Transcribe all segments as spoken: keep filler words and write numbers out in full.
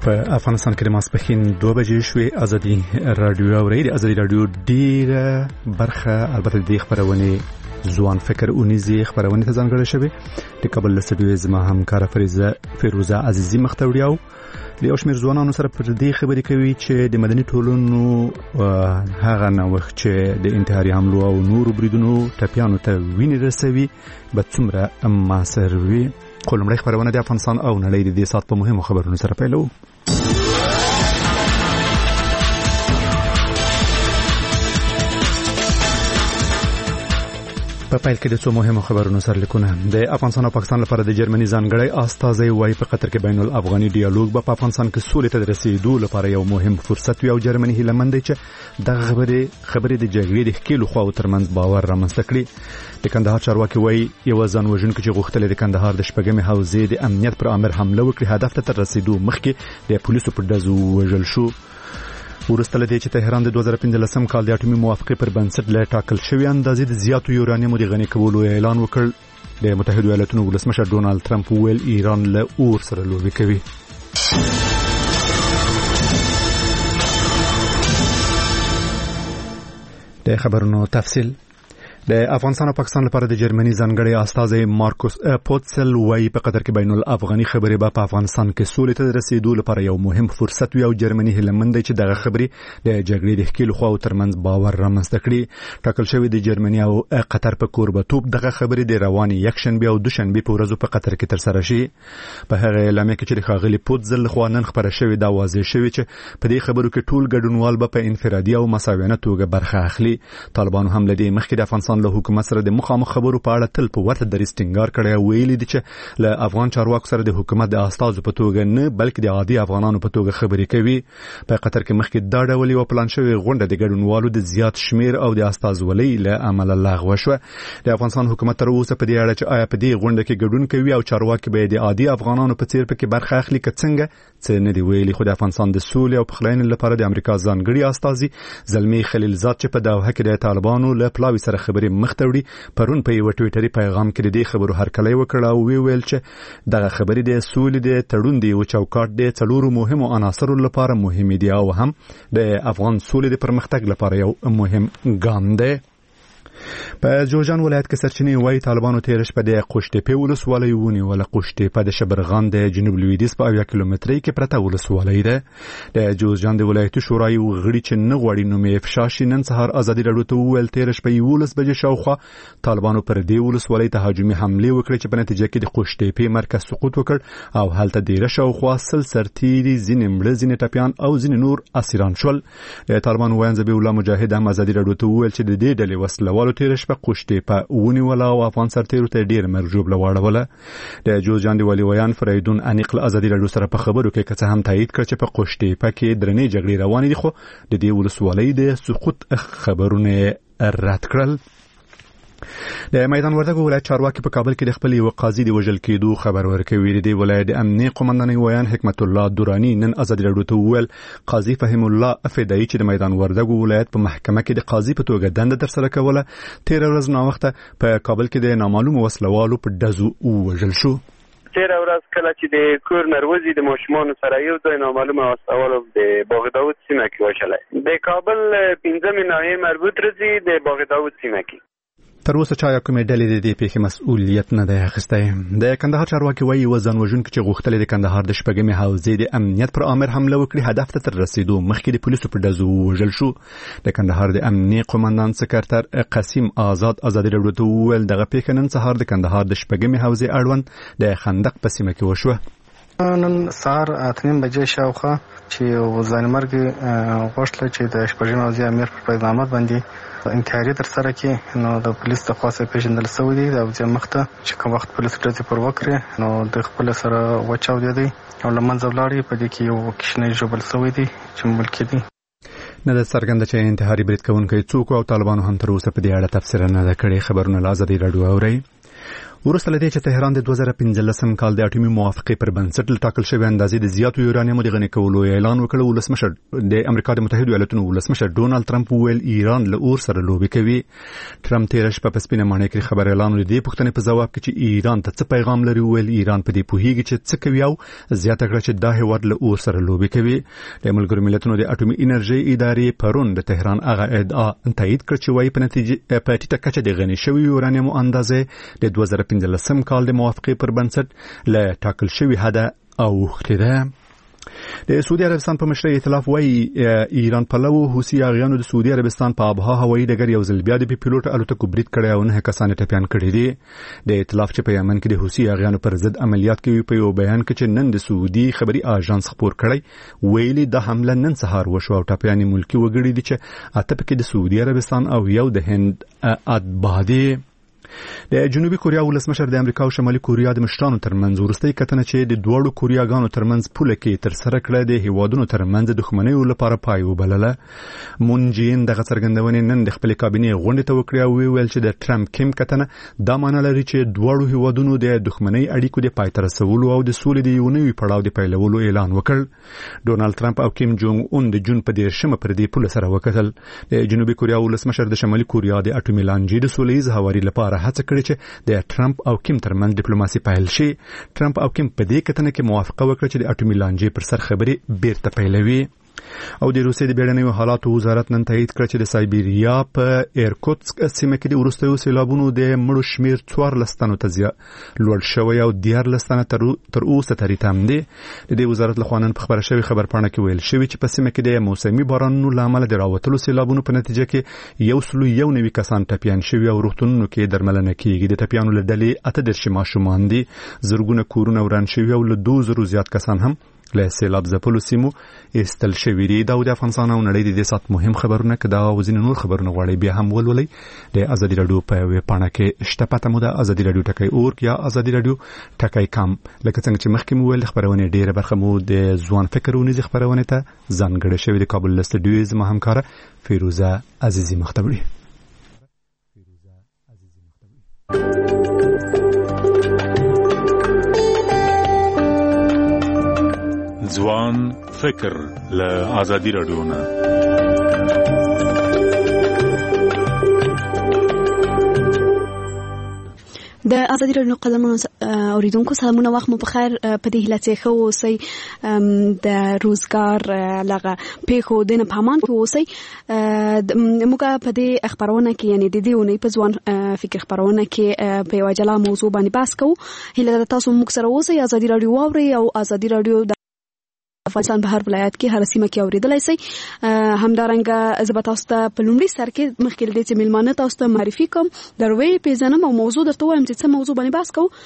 په افغانستان کې د ماسپښین دوه بجې شوې. ازادي رادیو اوري د ازادي رادیو ډیره برخه البته د خبرونه ځوان فکر اونیزي خبرونه ته ځانګړې شوی. د کابل له سټډیو زما همکار فریزه فیروزه عزیزی مختوریاو د یو شمېر ځوانانو سره پر دې خبرې کوي چې د مدني ټولنو هغه نه وخت چې د انتحاري حملو او نورو بریدونو ټپیانو ته وینې رسوي به څومره مؤثر وي. کولمړی خبرونه د افغانستان او نړۍ د دې سات په مهمو خبرونو سره پیلو. په پیل کې د څو مهمو خبرونو سره لیکونه. د افغانستان او پاکستان لپاره د جرمني ځانګړی استازی وايي په قطر کې بین الافغاني ډیالوګ به په افغانستان کې سولې ته رسیدو لپاره یو مهم فرصت وي او جرمني هیله مند دی چې د خبرې خبرې د جګړې د ښکیلو خواو ترمنځ باور رامنځته کړي. د کندهار چارواکي وايي یو ځان وژونکي چې غوښتل د کندهار د شپږمې حوزې د امنیت پر امر حمله وکړي هدف ته تر رسیدو مخکې د پولیسو په ډزو وژل شو. ورسته لدې چې تهران د دوه زره پنځلسم کال د اټومي موافقې پر بنسټ له ټاکل شوی اندازې د زیاتو یورانیمو د غني کولو اعلان وکړ. د متحده ایالاتونو ولسمشر ډونالد ټرمپ ویل ایران له اور سره لوبې کوي. د خبرونو تفصیل. د افغانستان او پاکستان لپاره د جرمني ځانګړی استازی مارکوس پوتسل وايي په قطر کې بین الافغاني خبرې به په افغانستان کې سولې ته رسیدو لپاره یو مهم فرصت وي او جرمني هیله مند دی چې دغه خبرې د جګړې د ښکیلو خواو ترمنځ باور رامنځته کړي. ټاکل شوی د جرمني او قطر په کوربتوب دغه خبرې د رواني یکشنبه او دوشنبه په ورځو په قطر کې ترسره شي. په هغه اعلامیه کې چې د ښاغلي پوتسل لخوا نن خبره شوې دا واضح شوی چې په دې خبرو کې ټول ګډونوال به په انفرادي او مساویانه توګه برخه اخلي. طالبانو هم لدې مخکې د افغانستان له حکومت سره د مخامخ خبرو په اړه تل په ورته دریځ ټینګار کړی او ویلي دي چې له افغان چارواکو سره د حکومت د استازو په توګه نه بلکې د عادي افغانانو په توګه خبرې کوي. په قطر کې مخکې دا ډول یو پلان شوی غونډه د ګډونوالو د زیات شمیر او د استازولۍ له امله لغوه شوه. د افغانستان حکومت تر اوسه په دې اړه چې آیا په دې غونډه کې ګډون کوي او چارواکي به د عادي افغانانو په څیر پکې برخه اخلي که څنګه څه نه دی ویلي. خو د افغانستان د سولې او پخلاینې لپاره د امریکا ځانګړي استازي زلمی خلیلزاد چې په دوحه کې د طالبانو له پلاوي سره خبرې مخ ته وړي پرون په یو ټویټري پیغام کې د دې خبرو هرکلی وکړ او وی ویل چې دغه خبرې د سولې د تړون دی او چوکاټ د څلورو مهمو عناصرو لپاره مهم دي او هم د افغان سولې د پرمختګ لپاره یو مهم ګام دی. په جوزجان ولایت کې سرچینې وايي طالبانو تیر شپه د قوشتېپې ولسوالۍ ونیوله. قوشتېپه د شبرغان د جنوب لویدیځ په اویا کیلومترۍ کې پرته ولسوالۍ ده. د جوزجان د ولایتي شورای غړي چې نه غواړي نوم یې افشا شي نن سهار ازادي راډیو ته وویل تیر شپه یولس بجې شاوخوا طالبانو پر دې ولسوالۍ ته هجومي حملې وکړې چې په نتیجه کې د قوشتېپې مرکز سقوط وکړ او هلته ډیره شاوخوا سل سرتیري ځینې مړه ځینې ټپیان او ځینې نور اسیران شول. د طالبانو وایي ذبیح الله مجاهد هم ازادي راډیو ته وویل چې د دې ډلې وسلوالو تیر شپه قوشتېپه ونیوله او افغان سرتیرو ته ډیر مرجوب لواړوله. د جوزجان د والي ویان فریدون انیق له ازادي راډیو سره په خبرو کې کڅ هم تایید کړ چې په قوشتېپه کې درنې جګړې روانې دي خو د دې ولسوالۍ د سقوط خبرونه رد کړل. د میدان وردګو ولایت چارواکي په کابل کې د خپل یو قاضي د وژل کېدو خبر ورکوي. د ولایت د امنیه قومندان ویان حکمت الله دورانی نن ازادي راډیو ته وویل قاضي فهم الله افدایي چې د میدان وردګو ولایت په محکمه کې د قاضي په توګه دنده ترسره کوله تیر ورځ نو وخت په کابل کې د نامعلومو وسلوالو په ډزو وژل شو. تیر ورځ کله چې د کور نروزي د ماشومان سره یو ځای نامعلومه وسلوالو د باغ داوود سیمه کې وشلای. د کابل پنځمه ناحیه مربوط رضی د باغ داوود سیمه کې تر اوسه چا کومې ډلې د دې پیښې مسؤلیت نه دی اخیستی. د کندهار چارواکي وايي یو ځان وژونکي چې غوښتل د کندهار د شپږمې حوزې د امنیت پر امر حمله وکړي هدف ته تر رسیدو مخکې د پولیسو په ډزو وژل شو. د کندهار د امنیه قومندان سکرټر قاسم آزاد ازادي راډیو ته وویل دغه پیښه نن سهار د کندهار د شپږمې حوزې اړوند د خندق په سیمه کې وشوه. نن سهار اته نیم بجې شاوخوا چې ځانمرګ غوښتل چې د شپږمې حوزې امیر پر پیغامات باندې انتحاري تر سره کې نو د پولیس د خاصه پیژندل شوی دی او چې مخته چې کوم وخت پولیس ډزې پر وکړي نو د خپل سره وچاو دی او لمنځه ولاړی په دې کې یو کښنه جوړل شوی دی چې ملکی دی. نه د څرګنده چې انتحاري برید کوونکي څوک او طالبانو هم تر اوسه په دې اړه تفسیر نه کړي. خبرونه له ازادي راډیو اوري. ورسته لدې چې تهران د دوه زره پنځلسم کال د اټومي موافقې پر بنسټ ټاکل شوی اندازې د زیاتو یورانیمو د غني کولو اعلان وکړ. ولسمشر د امریکا د متحده ایالاتونو ولسمشر ډونالد ټرمپ ویل ایران له اور سره لوبي کوي. ټرمپ تیر شپه په سپینه ماڼۍ کې خبر اعلان لري پښتنې په جواب کې چې ایران ته څه پیغام لري. ویل ایران په دې پوهیږي چې څه کوي او زیاته کړه چې دا هیواد له اور سره لوبي کوي. د ملګرو ملتونو د اټومي انرژي ادارې پرون د تهران هغه ادعا تایید کړ چې وايي په نتیجه په ټیټه کچه د غني شوی یورانیمو اندازې د دوه زره پنځلسم کال د موافقې پر بنسټ له ټاکل شوی حد اوښتې ده. د سعودي عربستان په مشرۍ ائتلاف وايي ایران پلو حوثي اغیانو د سعودي عربستان په ابها هوایي ډګر یو ځل بیا د پیلوټ الوتکو برید کړی او نه کسان ټپيان کړي دي. د ائتلاف چې په یمن کې د حوثي اغیانو پر ضد عملیات کوي په یو بیان کې چې نن د سعودي خبري اژانس خبر کړی ویلي د حمله نن سهار وشو او ټپيان ملکی وګړي دي چې اته پکې د سعودي عربستان او یو د هند اتباع دي. د جنوبي کوریا ولسمشر د امریکا او شمالي کوریا د مشرانو ترمنځ ورستۍ کتنه چې د دوړو کوریاګانو ترمنځ پوله کې تر سره کړه د هیوادونو ترمنځ د دښمنۍ لپاره پای وبلله. مون جین دغه څرګندونې نن د خپل کابینې غونډه ته وکړه او ویل چې د ټرمپ کیم کتنه دا معنی لري چې دوړو هیوادونو د دښمنۍ اړیکو د پای ته رسولو او د سولې د یو نوي پړاو د پیلولو اعلان وکړ. ډونالد ټرمپ او کیم جونګ اون د جون په دیرشمه پر دې پوله سره وکتل. د جنوبي کوریا ولسمشر د شمالي کوریا د اټومي لانجې د سولې هواري لپاره هڅه کړې چې د ټرمپ او کیم ترمنځ ډیپلوماسي پیل شي. ټرمپ او کیم په دې کتنه کې موافقه وکړه چې د اټومي لانجې پر سر خبرې بیرته پیلوي. او د روسیې د بیړنیو حالاتو وزارت نن تایید کړ چې د سایبیریا په ایرکوتسک سیمه کې د وروستیو سیلابونو د مړو شمیر څوارلس تنو ته لوړ شوی او دیارلس تنه تر اوسه ترې تم دي. د دې وزارت لخوا نن په خبره شوی خبرپاڼه کې ویل شوی چې په سیمه کې د موسمي بارانونو له امله د راوتلو سیلابونو په نتیجه کې یو سلو یو نوي کسان ټپيان شوي او روغتونونو کې درملنه کیږي. د ټپيانو له ډلې اته دېرش ماشومان دي. زرګونه کورونه وران شوي او له دوه زرو زیات کسان هم له سیلاب ځپلو سیمو ایستل شوي دي. دا د افغانستان او نړۍ د دې سات مهم خبرونه که دا او ځینې نور خبرونه غواړئ بیا هم ولولئ د ازادي راډیو په ویب پاڼه کې شته. پته مو ده ازادي راډیو ټکی اورګ یا ازادي راډیو ټکی کام. لکه څنګه چې مخکې مو ویل خبرونه ډیره برخه مو د ځوان فکر ونیزي خبرونه ته ځانګړې شوې د کابل له سټډیو زما همکاره فیروزه عزیزی مختبری. ځوان فکر له ازادي راډیو نه. د ازادي راډیو قدمونو اوریدونکو سلامونه وخت مو په خیر. په دې هیله چې خو اوسئ د روزګار لغه پیښو د نه پامان کې اوسئ. موږ په دې خبرونه کې یعنی د دې ونې په ځوان فکر خبرونه کې په یو جلا موضوع باندې بحث کوو. هیله ده تاسو موږ سره اوسئ. ازادي راډیو واورئ او ازادي راډیو افغانستان په هر ولایت کې هر سیمه کې اوریدلای شي. همدارنګه زه به تاسو ته په لومړي سر کې مخکې له دې چې میلمانه تاسو ته معرفي کوم دروي پیژنم او موضوع درته وایم چې څه موضوع باندې بحث کوو.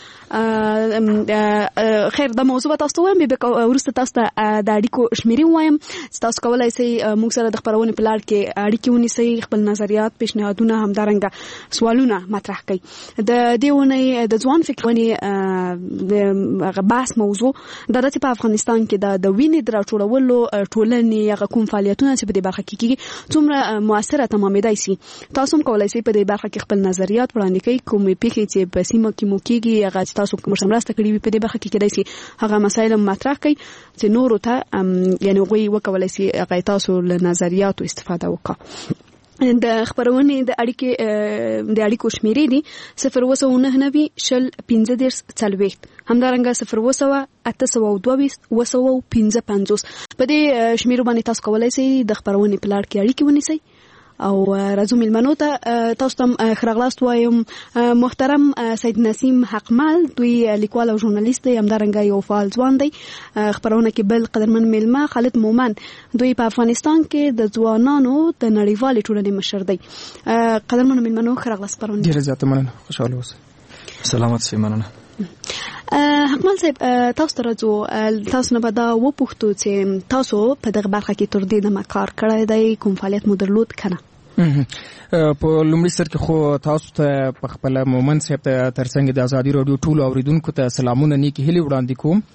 خیر دا موضوع تاسو ته وایم به ورسته تاسو ته د اړیکو شمیرې وایم چې تاسو کولای شئ موږ سره د خبرونې په لړ کې اړیکې ونیسئ، خپل نظریات پیشنهادونه همدارنګه سوالونه مطرح کړئ. د دې ونې د ځوان فکرونې د بحث موضوع د دې په افغانستان کې د وینې د راټولولو ټولنې هغه کوم فعالیتونه چې په دې برخه کې کیږي څومره موثره تمامېدای شي. تاسو هم کولای شئ په دې برخه کې خپل نظریات وړاندې کړئ. کومې پیښې چې په سیمه کې مو کیږي هغه چې تاسو کوم مرسته کړې وي په دې برخه کې کېدای شي هغه مسایل مطرح کړئ چې نورو ته یعنی غوي وکولای شي هغه تاسو له نظریاتو استفاده وکړي. د خبرونې د اړیکې د اړیکو شمیرې دي صفر وسو نه نوي شل پنځه دېرش څلوېښت همدارنګه صفر وسو اته سوه دوه ویشت وسو پنځه پنځوس. په دې شمیرو باندې تاسو کولای شئ د خبرونې په لړ کې اړیکې ونیسئ. او راځو میلمنو ته تاسو ته خراغلاست وایم. محترم سید نسیم حقمل دوی لیکوال او ژورنالیست دی، همدارنګه یو فعال ځوان دی. خبرونه کې بل قدرمن میلمه خالد مومن دوی په افغانستان کې د ځوانانو د نړیوالې ټولنې مشر دی. قدرمن میلمنو خراغلاست پرونه ډیره زیاته مننه، خوشاله اوسئ. سلامات سئ. مننه. حکمل صاحب تاسو ته راځو. تاسو نه به دا وپوښتو چې تاسو په دغه برخه کې تر دې دمه کار کړی دی، کوم فعالیت مو درلود که نه؟ په لومړي سر کې خو تاسو ته په خپل مومن صاحب ته ترڅنګ د ازادي راډیو ټولو اوریدونکو ته سلامونه نیکی هیلې وړاندې کوم.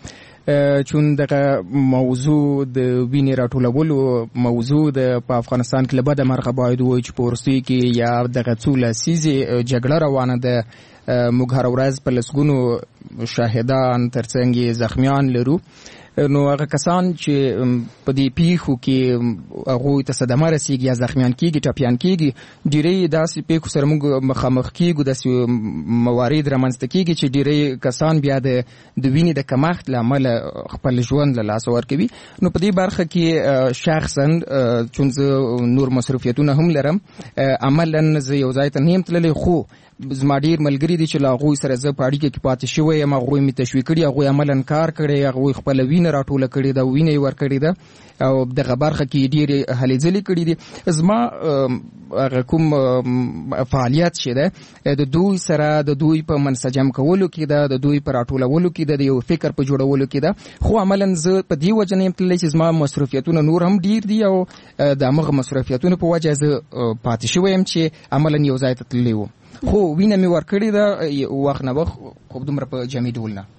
چون دغه موضوع د وینې راټولولو موضوع د په افغانستان کې لبد مرغه باید وای چې پورسي کې یا دغه څو لسیزې جګړه روانه ده موږ هر ورځ په لسګونو شاهدان ترڅنګ زخمیان لرو نو هغه کسان چې په دې پیښو کې هغوی ته صدمه رسیږي یا زخمیان کیږي ټپیان کیږي ډیری داسې پیښو سره موږ مخامخ کیږو داسې موارد رامنځته کیږي چې ډیری کسان بیا د وینې د کمښت له امله خپل ژوند له لاسه ورکوي نو په دې برخه کې شخصا چون زه نور مصروفیتونه هم لرم عملا زه یو ځای ته نه یم تللی خو زما ډېر ملګري دي چې له هغوی سره زه په اړیکه کې پاتې شوی یم هغوی مې تشویق کړي هغوی عملا کار کړی هغوی خپله وینه راټوله کړې ده وینه یې ورکړې ده او دغه برخه کې ډېرې هلې ځلې کړي دي زما هغه کوم فعالیت چې ده د دوی سره د دوی په منسجم کولو کې ده د دوی په راټولولو کې ده د یو فکر په جوړولو کې ده خو عملا زه په دې وجه نه یم تللی چې زما مصروفیتونه نور هم ډېر دي او د همغه مصروفیتونو په وجه زه پاتې شوی یم چې عملا یو ځای ته تللی وم خو وینه مې ورکړې ده وخت نه وخت خو دومره په جمعي ډول نه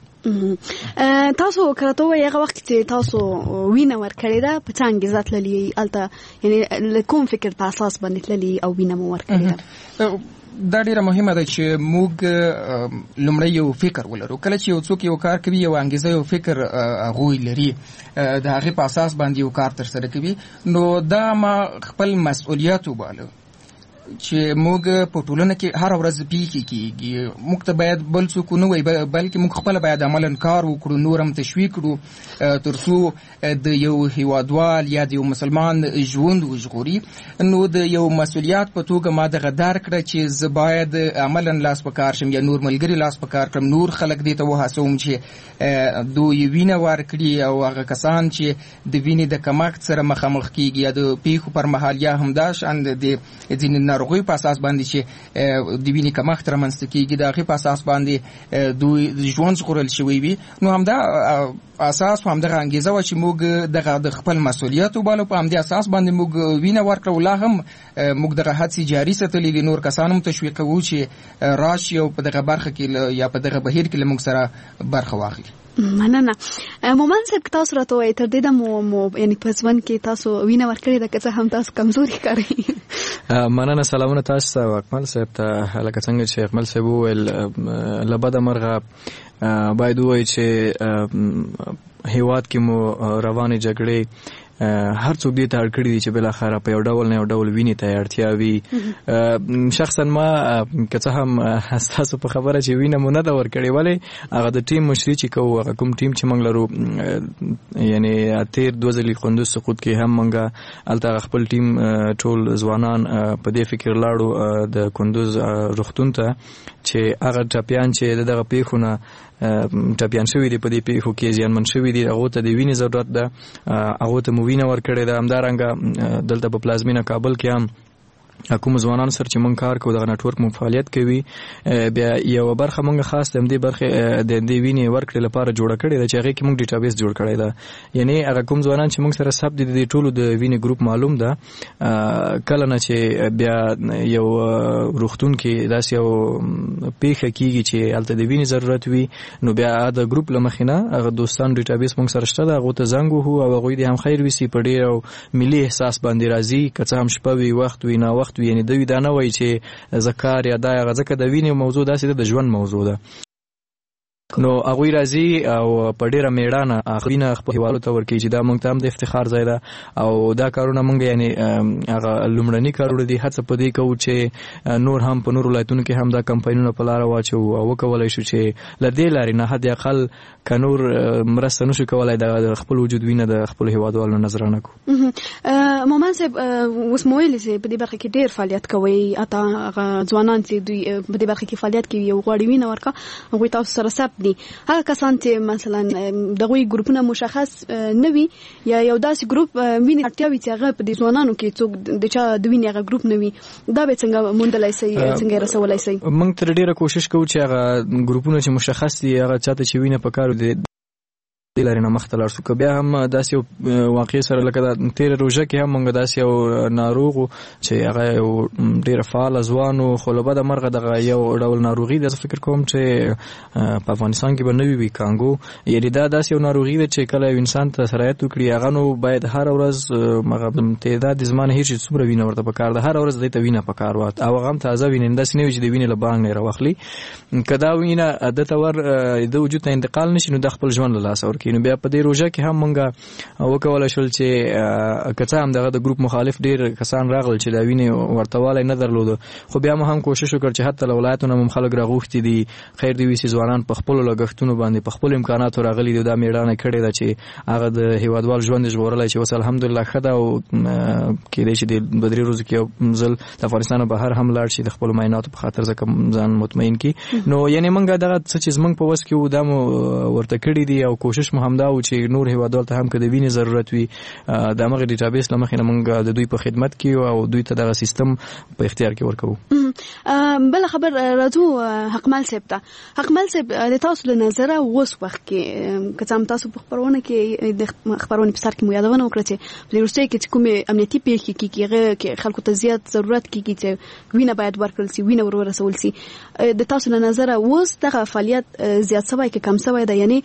تاسو کراته وای هغه وخت چې تاسو وینه ورکړې ده په څنګه ذات للی الته یعنی کوم فکر په اساس باندې تللی او وینه مو ورکړې ده دا ډیره مهمه ده چې موږ لومړی یو فکر ولرو کله چې یو څوک یو کار کوي یو انګیزه یو فکر هغوی لري د هغې په اساس باندې یو کار ترسره کوي نو دا ما خپل مسؤلیت وباله چې موږ په ټولنه کې هر ورځ پیښې کېږي موږ ته باید بل څوک نه وایي بلکې موږ خپله باید عملا کار وکړو نور هم تشویق کړو تر څو د یو هیوادوال یا د یو مسلمان ژوند وژغوري نو د یو مسؤلیت په توګه ما دغه درک کړه چې زه باید عملا لاس په کار شم یا نور ملګري لاس په کار کړم نور خلک دې ته وهڅوم چې دوی وینه ورکړي او هغه کسان چې د وینې د کمښت سره مخامخ کېږي یا د پیښو پر مهال یا همدا شان د ځینې ناروغیو په اساس باندې چې د وینې کمښت رامنځته کېږي د هغې په اساس باندې دوی ژوند ژغورل شوی وي نو همدا اساس په همدغه انګیزه وه چې موږ دغه د خپل مسؤلیت وبالو په همدې اساس باندې موږ وینه ورکړو لا هم موږ دغه هڅې جاري ساتلې دي نور کسان هم تشویق کوو چې راشي او په دغه برخه کې یا په دغه بهیر کې له موږ سره برخه واخلي مننه مومن صاحب تاسو راته وایي تر دې دمه مو یعنی په ژوند کې تاسو وینه ورکړې ده که څه هم تاسو کمزوري ښکارئ مننه سلامونه تاسو ته اکمل صاحب ته لکه څنګه چې اکمل صاحب وویل له بده مرغه باید ووایي چې هیواد کې مو روانې جګړې هر څوک دې ته اړ کړي دي چې بالاخره په یو ډول نه یو ډول وینې ته اړتیا وي شخصا ما که څه هم ستاسو په خبره چې وینه مو نه ده ورکړې ولې هغه د ټیم مشري چې کوو هغه کوم ټیم چې موږ لرو یعنې تېر دوه ځلې کندوز سقوط کې هم موږ هلته خپل ټیم ټول ځوانان په دې فکر لاړو د کندوز روغتون ته چې هغه ټپیان چې د دغه پیښو نه ټپیان شوي دي په دې پیښو کې زیانمن شوي دي هغو ته د وینې ضرورت ده هغو ته مو وینه ورکړې ده همدارنګه دلته په پلازمینه کابل کې هم کوم ځوانانو سره چې مونږ کار کوو دغه نټورک مو فعالیت کوي بیا یوه برخه مونږ خاص د همدې برخې د همدې وینې ورکړې لپاره جوړه کړې ده چې هغې کې مونږ ډیټابیس جوړ کړی ده یعنې هغه کوم ځوانان چې مونږ سره ثبت دي د دې ټولو د وینې ګروپ معلوم ده کله نه چې بیا یو روغتون کې داسې یو پیښه کېږي چې هلته د وینې ضرورت وي نو بیا د ګروپ له مخې نه هغه دوستان ډیټابیس مونږ سره شته ده هغو ته زنګ وهو او هغوی دې هم خیر ویسي په ډېر او ملي احساس باندې راځي که څه هم شپه وي وخت وي ناوخت وي یعنی دوی دا نه وایي چې زه کار یا دا هغه ځکه د وینې موضوع داسې ده د ژوند موضوع ده نو هغوی راځي او په ډېره میړانه وینه خپل هیوادو ته ورکوي چې دا موږ ته هم د افتخار ځای ده او دا کارونه موږ یعنې هغه لومړني کارونه دي هڅه په دې کوو چې نور هم په نورو ولایتونو کې هم دا کمپاینونه په لاره واچوو او وکولی شو چې له دې لارې نه حد اقل که نور مرسته نشو کولی د خپل وجود وینه د خپلو هیوادوالو نظرانه کړو مومن صاحب اوس مو ویلې چې په دې برخه کې ډېر فعالیت کوئ حتی هغه ځوانان چې دوی په دې برخه کې فعالیت کوي یو غواړي وینه ورکړه هغوی تاسو سره ثبت دي هغه کسان چې مثلا دغوی ګروپونه مشخص نه وي یا یو داسې ګروپ وینې اړتیا وي چې هغه په دې ځوانانو کې څوک د چا د وینې هغه ګروپ نه وي دا به څنګه موندلی سئ څنګه یې رسولی سئ موږ تر ډېره کوشش کوو چې هغه ګروپونه چې مشخص دي هغه چاته چې وینه پکار دي د لارې نه مخته لاړ شو. که بیا هم داسې یو واقع سره لکه د تېره روژه کې هم موږ داسې یو ناروغ و چې هغه یو ډېره فعاله ځوان و، خو له بده مرغه دغه یو ډول ناروغي ده، زه فکر کوم چې په افغانستان کې به نه وي کانګو. یعنې دا داسې یو ناروغي ده چې کله یو انسان ته سرایت وکړي هغه نو باید هره ورځ هغه تعداد د زما نه هېر شي څومره وینه ورته پکار ده، هره ورځ دی ته وینه پکار وه او هغه هم تازه وینه، داسې نه وي چې د وینې له بانک نه یې راواخلي. که دا وینه ده ته ور د وجود ته انتقال نه شي نو د خپل ژوند له لاسه ورکوي. نو بیا په دې روژه کې هم مونږ وکولی شول چې که څه هم دغه د ګروپ مخالف ډېر کسان راغلل چې دا وینې ورته والی نه درلوده، خو بیا مو هم کوشش وکړ چې حتی له ولایاتو نه هم خلک راغوښتي دي، خیر دې وي چې ځوانان په خپلو لګښتونو باندې په خپلو امکاناتو راغلي دي. دا مېړانه کړې ده چې هغه د هېوادوال ژوند یې ژغورلی چې اوس الحمدلله ښه ده او کېدی شي د دوه درې ورځو کې یو ځل د افغانستان بهر هم لاړ شي د خپلو معایناتو په خاطر ځکه ځان مطمئن کړي. نو یعنې مونږ دغه څه چې زموږ په وس کې و دا مو ورته کړي دي او کوشش مو همدا و چې نور هېوادوال ته هم که د وینې ضرورت وي د همغې ډیټابیس له مخې نه مونږ د دوی په خدمت کې یو او دوی ته دغه سیستم په اختیار کې ورکوو. بله خبر راځو حقمل صاحب ته. حقمل صاحب د تاسو له نظره اوس وخت کې که څه هم تاسو په خپرونه کې د خپرونې په سر کې مو یادونه وکړه چې په دې وروستیو کې چې کومې امنیتي پیښې کېږي هغه کې خلکو ته زیات ضرورت کېږي چې وینه باید ورکړل سي، وینه ور ورسول سي. د تاسو له نظره اوس دغه فعالیت زیات سوی که کم سوی ده؟ یعنې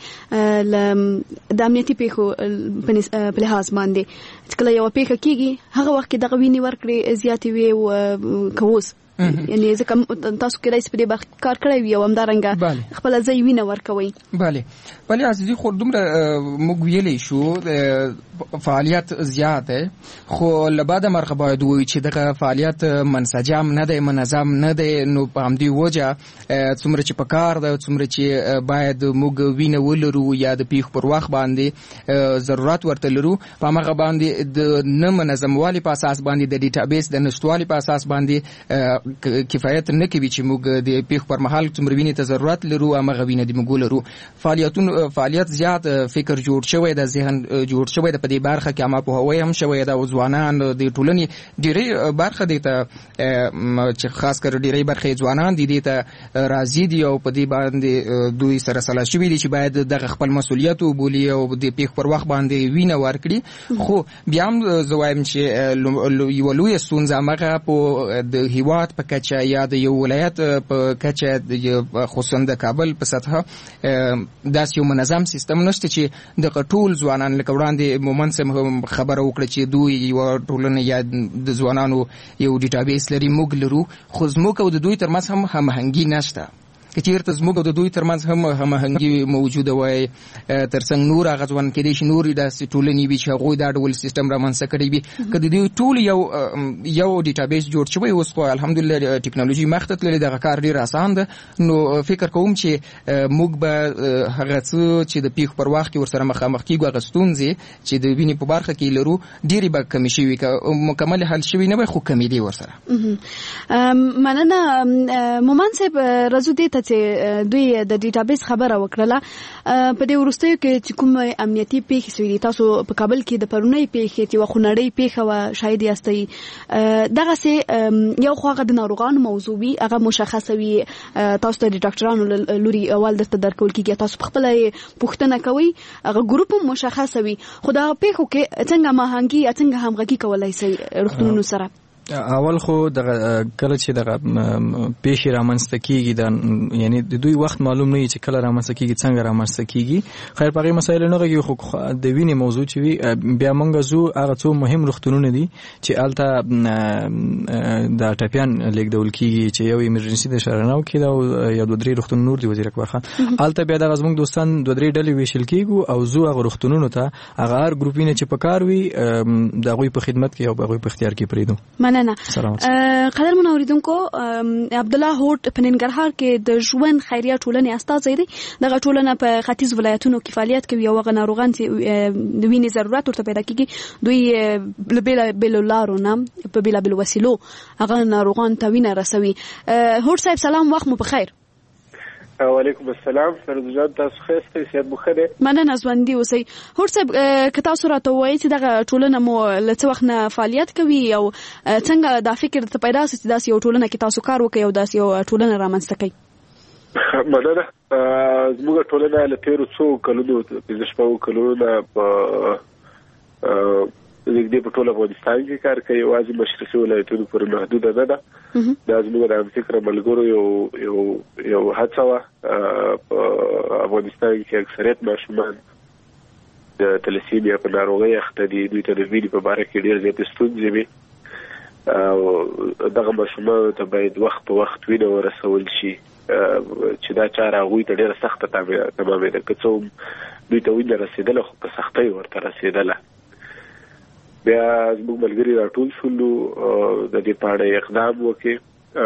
د امنیتي پیښو په لحاظ باندې چې کله یوه پیښه کېږي هغه وخت کې دغه وینې ورکړې زیاتې وي که اوس یعنی ځکه تاسو کېدای شي په دې برخه کار کړی وي او همدارنګه خپله ځای وینه ورکوئ. بله بله عزیزي خو دومره موږ ویلی شو فعالیت زیات دی، خو له بعده مرغه باید ووایو چې دغه فعالیت منسجم نه دی، منظم نه دی. نو په همدې وجه څومره چې په کار ده، څومره چې باید موږ وینه ولرو یا د پیښو پر وخت باندې ضرورت ورته لرو، په همغه باندې د نه منظموالي په اساس باندې د ډیټابیس د نشتوالي په اساس باندې کفایت نه کوي چې موږ د پیښو پر مهال څومره وینې ته ضرورت لرو همغه وینه دې موږ ولرو. فعالیتونه فعالیت زیات فکر جوړ شوی د ذهن جوړ شوی د په دې برخه کې عامه پوهاوی هم شوی د ځوانان د ټولنې ډېرې برخه دې ته چې خاص کر ډېرې برخې ځوانان دي دې ته راضي دي او په دې باندې دوی سره سلا شوي دي چې باید دغه خپل مسؤلیت وبولي او د پیښو پر وخت باندې وینه ورکړي. خو بیا هم زه وایم چې یوه لویه ستونزه همغه په د هېواد په کچه یا د یو ولایت په کچه خصوصا د کابل په سطحه داسې یو منظم سیستم نشته چې دغه ټول ځوانان لکه وړاندې مومند صاحب خبره وکړه چې دوی یوه ټولنه یا د ځوانانو یو ډیټابیس لري، موږ لرو، خو زموږ او د دوی ترمنځ هم هماهنګي نشته. که چېرته زموږ د دوی ترمنځ هم هماهنګي موجوده وای، ترڅنګ نور هغه ځوان کېدای شي نورې داسې ټولنې وي چې هغوی دا ډول سیستم رامنځته کړی وي. که د دوی ټول یو یو ډیټابیس جوړ شوی اوس خو الحمدلله ټکنالوژي مخته تللې، دغه کار ډېر اسان ده. نو فکر کوم چې موږ به هغه څه چې د پیښو پر وخت کې ورسره مخامخ کېږو، هغه ستونزې چې د وینې په برخه کې لرو ډېرې به کمې شوي، که مکمل حل شوي نه وي خو کمېدې ورسره. مننه مومند صاحب. راځو دې ته چې دوی د ډیټابیس خبره وکړله. په دې وروستیو کې چې کوم امنیتي پیښې شوي دي، تاسو په کابل کې د پرونۍ پیښې چې یوه خونړۍ پیښه وه شاهد یاستئ، دغسې یو خو هغه د ناروغانو موضوع وي، هغه مشخصه وي، تاسو ته د ډاکټرانو لوري اول درته درکول کېږي، تاسو په خپله یې پوښتنه کوئ، هغه ګروپ هم مشخصه وي. خو دغه پیښو کې څنګه هماهنګي یا څنګه همغږي کولی شئ روغتونونو سره؟ اول خو دغه کله چې دغه پیښې رامنځته کېږي دا یعنی د دوی وخت معلوم نه وي چې کله رامنځته کېږي، څنګه رامنځته کېږي. خیر په هغې مسایلو نه غږېږي، خو د وینې موضوع چې وي بیا موږ ځو هغه څو مهم روغتونونه دي چې هلته د ټپیان لېږدول کېږي چې یو ایمرجنسي د شرناو کې ده او یا دوه درې روغتون نور دي وزیر اکبر خان. هلته بیا دغه زموږ دوستان دوه درې ډلې ویشل کېږو او زو هغه روغتونونو ته هغه هر ګروپونه چې په کار وي د هغوی په خدمت کې او د هغوی په اختیار کې پرېږدو. قدر من اوریدونکو، عبدالله هوټ په ننګرهار کې د ژوند خیریه ټولنې استازی دی. دغه ټولنه په ختیځ ولایتونو کې فعالیت کوي او هغه ناروغان چې د وینې ضرورت ورته پیدا کېږي دوی له بېلابېلو لارو نه په بېلابېلو وسیلو هغه ناروغان ته وینه رسوي. هوټ صاحب سلام، وخت مو په خیر. وعلیکم السلام. فیروز جان تاسو ښه یاستئ؟ صحت مو ښه دی؟ مننه، ژوندي اوسئ. هوټ صاحب که تاسو راته ووایئ چې دغه ټولنه مو له څه وخت نه فعالیت کوي او څنګه دا فکر درته پیدا شو چې داسې یو ټولنه کې تاسو کار وکړئ او داسې یو ټولنه رامنځته کړئ؟ مننه. زموږ ټولنه له تیرو څو کلونو پنځه شپږو کلونو نه په نږدې په ټول افغانستان کې کار کوي، یوازې مشرقي ولایتونو پورې محدوده نه ده. دا زموږ د همفکره ملګرو یو یو یو هڅه وه. په افغانستان کې اکثریت ماشومان د تلسیمیا په ناروغۍ اخته دي، دوی ته د وینې په باره کې ډېر زیاتې ستونزې وي. دغه ماشومانو ته باید وخت په وخت وینه ورسول شي، چې دا چاره هغوی ته ډېره سخته تمامېده. که څه هم دوی ته وینه رسېدله خو په سختۍ ورته رسېدله. بیا زموږ ملګري راټول شولو د دې په اړه اقدام وکړي.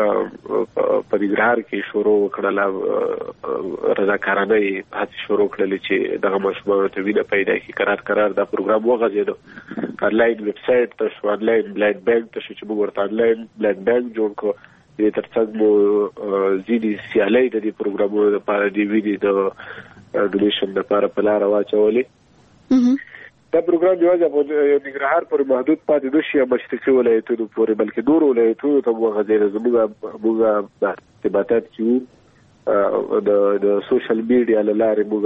په ننګرهار کې شروع وکړله، رضاکارانه یې هڅې شروع کړلې چې دغه ماشومانو ته وینه پیدا کړي. قرار قرار دا پروګرام وغځېدو. انلاین ویب سایټ ته شو، انلاین بلډ بانک ته شو چې موږ ورته انلاین بلډ بانک جوړ کړو. دې تر څنګ مو ځینې سیالۍ د دې پروګرامونو لپاره د وینې د ډونیشن لپاره په لاره واچولې. دا پروګرام یوازې ننګرهار پورې محدود پاتې نه شي یا مشرقي ولایتونو پورې، بلکې نورو ولایتونو ته وغځېده. زموږ موږ ارتباطات چې وو د سوشل میډیا له لارې موږ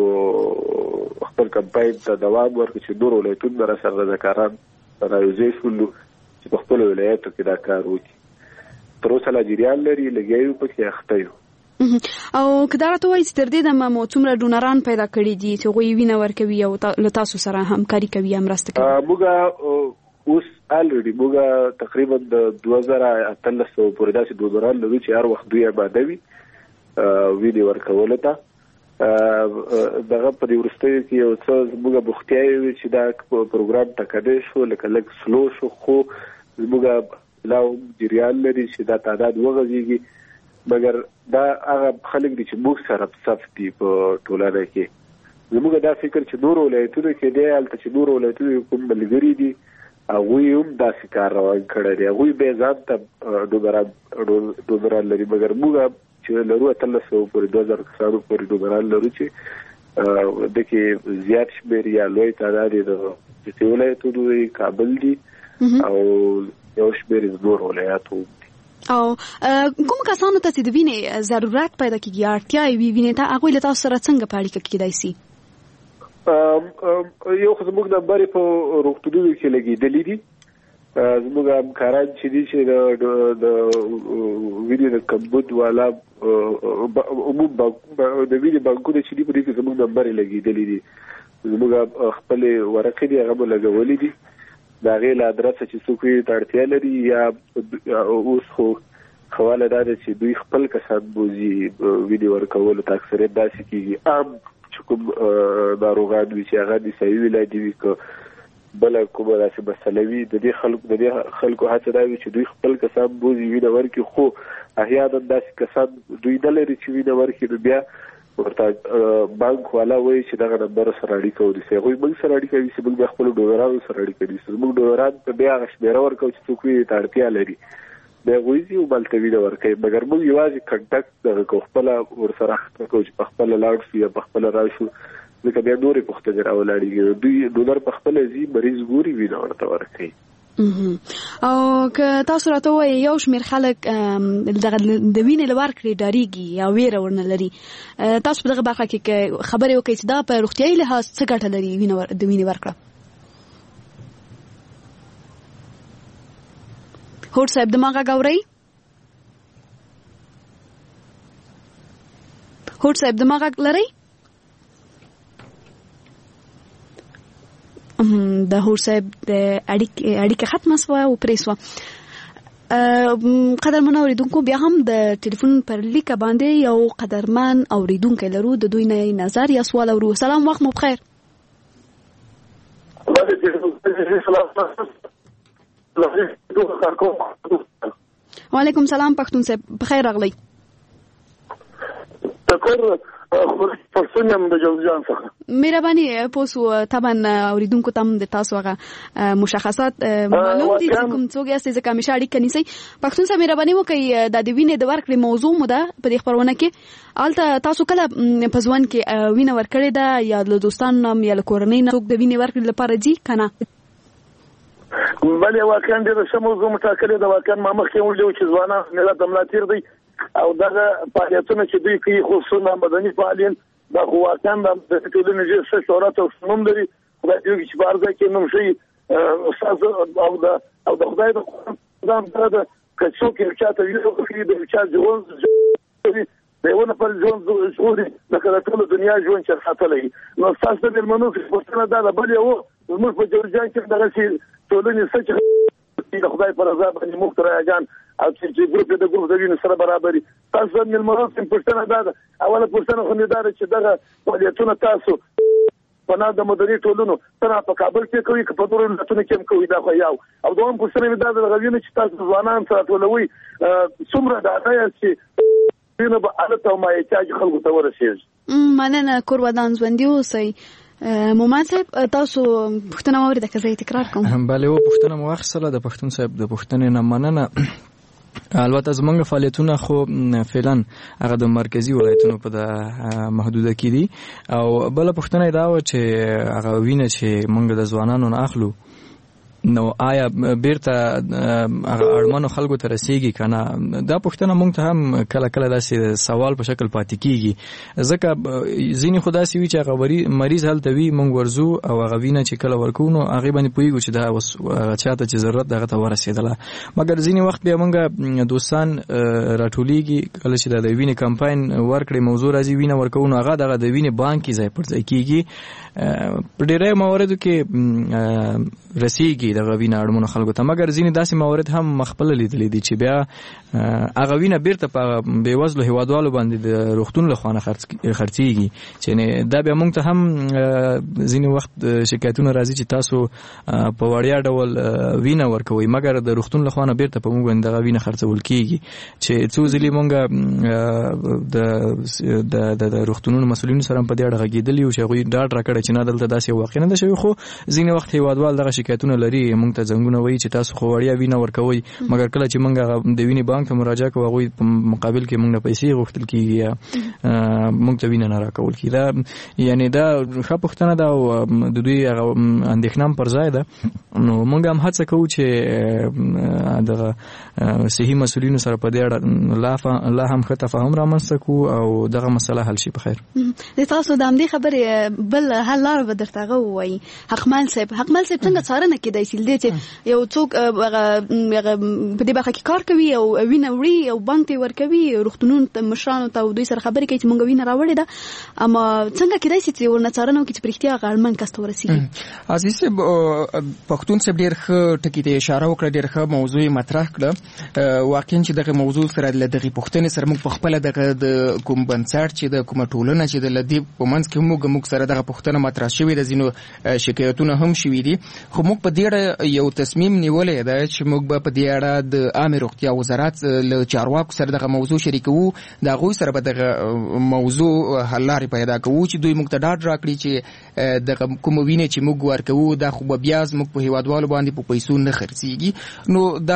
خپل کمپاین ته دوام ورکړو چې نورو ولایتونو نه راسره رضاکاران رايوځای شولو چې په خپلو ولایتو کې دا کار وکړي. تر اوسه لا جریان لري، لګیا یو پکې اخته یو. او که دا راته وایي چې تر دې دمه مو څومره ډونران پیدا کړي دي چې هغوی وینه ورکوي او له تاسو سره همکاري کوي یا مرسته کوي؟ موږ اوس الریډي موږ تقریبا د دوه زره اتلس پورې داسې ډونران لرو چې هر وخت دوی آماده وي وینې ورکولو ته. دغه په دې وروستیو کې یو څه زموږ بوختیاوې وي چې دا پروګرام ټکنی شو، لکه لږ سلو شو، خو زموږ لا هم جریان لري چې دا تعداد وغځېږي. مګر دا هغه خلک دي چې موږ سره په صف دي په ټولنه کې. زموږ دا فکر چې نور ولایتونو کې دی، هلته چې نور ولایتونو کوم ملګري دي هغوی هم داسې کار روان کړی دی، هغوی به ځان ته ډونران لري. مګر موږ چې لرو اتلس سوه پورې دوه زره کسانو پورې ډونران لرو چې دکې زیات شمېر یا لوی تعداد یې د مشرقي ولایتونو دی، کابل دي او یو شمېر یې نور ولایاتو هم. او کوم کسانو ته چې د وینې ضرورت پیدا کېږي، اړتیا یې وي وینې ته، هغوی له تاسو سره څنګه په اړیکه کېدای شي؟ یو خو زموږ نمبر په روغتونونو کې لګېدلي دي. زموږ همکاران چې دي چې د وینې د کمبود والا عموم د وینې بانکونه چې دي په دې کې زموږ نمبر یې لګېدلي دي. زموږ خپلې ورقې دي هغه مو لګولې دي. د هغې له ادرسه چې څوک یې ته اړتیا لري یا اوس خو خواله دا ده چې دوی خپل کسان بوځي وینې ورکولو ته. اکثریت داسې کېږي عام چې کوم ناروغان وي چې هغه نسایي ولایت وي که بله کومه داسې مسله وي، د دې خلکو د دې خلکو هڅه دا وي چې دوی خپل کسان بوځي وینه ورکړي. خو احیانا داسې کسان دوی نه لري چې وینه ورکړي، نو بیا ورته بانک والا وایي چې دغه نمبر سره اړیکه ونیسئ. هغوی موږ سره اړیکه نیسي، موږ بیا خپلو ډونرانو سره اړیکه نیسو. زموږ ډونران ته بیا هغه شمېره ورکوو چې څوک وینې ته اړتیا لري، بیا هغوی ځي همالته وینه ورکوي. مګر موږ یوازې کنټکټ دغه کوو، خپله ورسره اخته کوو چې په خپله لاړ شو یا په خپله راشو، ځکه بیا نورې پوښتنې راولاړېږي. دوی ډونر په خپله ځي، مریض ګوري، وینه ورته ورکوي. او که تاسو راته وایي یو شمېر خلک دغه د وینې له ورکړې ډارېږي یا ویره ورنه لري، تاسو په دغه برخه کې خبرې وکړئ چې دا په روغتیایي لحاظ څه ګټه لري د وینې ورکړه؟ هوډ صاحب د ما غږ اورئ؟ هوډ صاحب د ما غږ لرئ؟ د هوډ صاحب د اړیکه ختمه شوه او پرې شوه. قدرمن اوریدونکو، بیا هم د ټلیفون پر لیکه باندې یو قدرمن اوریدونکی لرو، د دوی نه نظر یا سوال اورو. سلام، وخت مو بخیر. وعلیکم سلام پښتون صاحب، بخیر راغلی. پښتون د جوزجان څخه مهرباني پوسو طبعا اوریدونکو تم د تاسو هغه مشخصات معلوم دي چې کوم څوک یې ځکه همیشه اړیکه نیسي. پښتون صاحب مهرباني وکړئ د دې وینې د ورکړې موضوع مو ده په دې خبرونه کې. البته تاسو کله په ځوان کې وینه ورکړې ده یا له دوستانو یا له کورنۍ نه څوک د وینې ورکړې لپاره ځي کنه؟ بلې واقعا ډېره ښه موضوع مټاکلې ده. واقعا ما مخکې ویلي و چې ځوانان ملت د ملا تیر دی، او دغه فعالیتونه چې دوی کوي خصوصا مدني فعالین دا خو واقعا د ټولنې ډېر ښه شهرت او شنوم لري. خدای دې وکړي چې په هر ځای کې نوم شي استاد او د او د خدای د قرآن د که څوک یو چا ته ویلو کوي د چا ژوند د یو نفر ژوند ژغوري لکه د ټولو دنیا ژوند چې ساتلی. نو ستاسو د مېلمنو پوښتنه دا ده بل یو زموږ په جوړجان کې دغسې ټولنې څه چې د خدای په رضا باندې موږ ترایګان او چې ګروپ د ګروپ د وینې سره برابري. تاسو د مېلمنو پوښتنه دا ده اوله پوښتنه خو مې دا ده چې دغه فعالیتونه تاسو پناه د مدني ټولنو څنګه په کابل کې کوي که په نورو ولایتونو کې هم کوي دا خو یو. او دوهم پوښتنه مې دا ده دغه وینه چې تاسو ځوانان سره ټولوئ څومره ډاډه یاست چې وینه به حالت او مایحتاج خلکو ته ورسېږي؟ مننه کور ودان ژوندي اوسئ. مومن صاحب تاسو پوښتنه واورېده که زه یې تکرار کوم؟ بله یوه پوښتنه مو واخیستله د پښتون صاحب د پوښتنې نه مننه. البته زمونږ فعالیتونه خو فعلا هغه د مرکزی ولایتونو په د محدوده کې دي. او بله پوښتنه یې دا وه چې هغه وینه چې موږ د ځوانانو نه اخلو نو آیا بیرته هغه اړمنو خلکو ته رسیږي که نه؟ دا پوښتنه موږ ته هم کله کله داسې سوال په شکل پاتې کېږي. ځکه ځینې خو داسې وي چې هغه مریض هلته وي موږ ورځو او هغه وینه چې کله ورکوو نو هغې باندې پوهېږو چې دا اوس هغه چا ته چې ضرورت د هغه ته ورسېدله. مګر ځینې وخت بیا موږ دوستان راټولېږي کله چې د وینې کمپاین ورکړې موضوع راځي وینه ورکوو نو هغه دغه د وینې بانک کې ځای پر ځای کېږي. په ډېری مواردو کې رسیږي دغه وینه اړمنو خلکو ته. مګر ځینې داسې موارد هم مخپله لیدلی دي چې بیا هغه وینه بیرته په بېوزلو هېوادوالو باندې د روغتون له خوا نه خرڅېږي چې دا بیا موږ ته هم ځینې وخت شکایتونه راځي چې تاسو په وړیا ډول وینه ورکوئ مګر د روغتون له خوا نه بیرته په موږ باندې دغه وینه خرڅول کېږي. چې څو ځلې موږ د روغتونونو مسؤلینو سره هم په دې اړه غږېدلي یو چې هغوی ډاډ راکړی چې نه دلته داسې واقع نه ده شوې. خو ځینې وخت هېوادوال دغه شکایتونه لري موږ ته زنګونه وایي چې تاسو خو وړیا وینه ورکوئ مګر کله چې موږ د وینې بانک ته مراجعه کوو هغوی په مقابل کې موږ نه پیسې غوښتل کېږي یا موږ ته وینه نه راکول کېږي. دا یعنې دا ښه پوښتنه ده او د دوی هغه اندېښنه هم پر ځای ده. نو موږ هم هڅه کوو چې دغه صحي مسؤلینو سره په دې اړه لا هم ښه تفاهم رامنځته کړو او دغه مسله حل شي. په خیر د تاسو د همدې خبرې بل حل لاره به درته هغه ووایي. حقمل صاحب حقمل صاحب څنګه څارنه کېدای شي چې یو څوک په دې برخه کې کار کوي او وینه وړي او بانک ته ورکوي روغتونونو ته مشرانو ته دوی سره خبرې کوي چې موږ وینه راوړې ده اما څنګه کېدای شي چې ورنه څارنه وکړي چې په رښتیا هغه اړمن کس ته ورسېږي؟ عزیز صاحب پښتون صاحب ډېر ښه ټکي ته اشاره وکړه ډېر ښه موضوع مطرح کړه. واقعا چې دغه موضوع سره له دغې پوښتنې سره موږ په خپله دغه د کوم بنسټ چې د کومه ټولنه چې د له دې په منځ کې موږ موږ سره دغه پوښتنه مطرح شوې ده ځینو شکایتونه هم شوي دي خو موږ په دې اړه یو تصمیم نیولی ده چې موږ به په دې اړه د عامې روغتیا وزارت له چارواکو سره دغه موضوع شریکوو د هغوی سره به دغه موضوع حل لارې پیدا کوو چې دوی موږ ته ډاډ راکړي چې دغه کومه وینې چې موږ ورکوو دا خو به بیا زموږ په هېوادوالو باندې په پیسو نه خرڅېږي. نو دا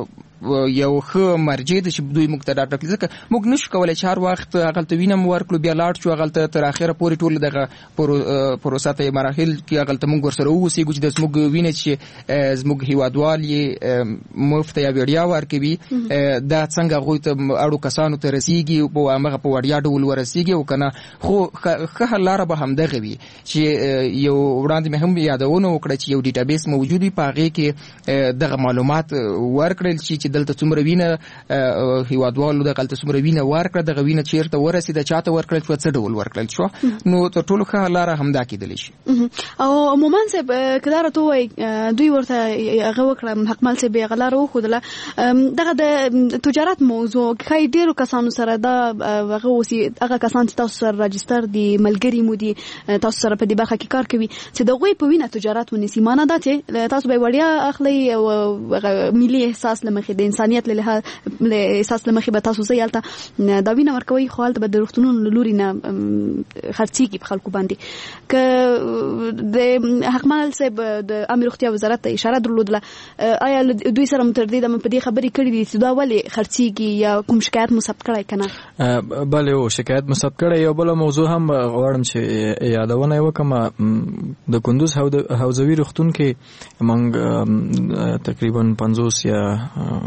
یو ښه مرجع ده چې دوی موږ ته ډاډ راکړي ځکه موږ نشو کولی چې هر وخت هغلته وینه مو ورکړو بیا لاړ شو هغلته تر اخره پورې ټول دغه پروسه ته مراحل کې هغلته موږ ورسره ووسېږو چې د زموږ وینه چې زموږ هېوادوال یې مفت یا وړیا ورکوي دا څنګه هغوی ته اړو کسانو ته رسېږي په همغه په وړیا ډول ورسېږي او که نه خو ښه حل لاره به همدغه وي چې یو وړاندې مې هم یادونه وکړه چې یو ډیټابیس موجود وي په هغې کې دغه معلومات ورکړل شي چې دلته څومره وینه هېوادوالو دغلته څومره وینه ورکړه دغه وینه چېرته ورسېده چاته ورکړل شوه څه ډول ورکړل شوه. نو تر ټولو ښه لاره همدا کېدلی شي. او مومن صاحب که دا راته ووایي دوی ورته هغه وکړه حقمل صاحب یې هغه لاره وښودله دغه د تجارت موضوع ښایي ډېرو کسانو سره دا هغه اوسي هغه کسان چې تاسو سره راجستر دي ملګري مو دي تاسو سره په دې برخه کې کار کوي چې د هغوی په وینه تجارت ونیسي. معنی دا چې تاسو به یې وړیا اخلئ او ملي احساس له مخې د انسانیت له احساس له مخې به تاسو ځئ هلته دا وینه ورکوئ خو هلته به د روغتونونو له لورې نه خرڅېږي په خلکو باندې. که د حقمل صاحب د عامې روغتیا وزارت ته اشاره درلودله آیا دوی سره مو تر دې دمه په دې خبرې کړي دي چې دا ولې خرڅېږي یا کوم شکایت مو ثبت کړی که نه؟ بله یو شکایت مو ثبت کړی. یو بله موضوع هم غواړم چې یادونه یې وکړم د کندوز حوزوي روغتون کې موږ تقریبا پنځوس یا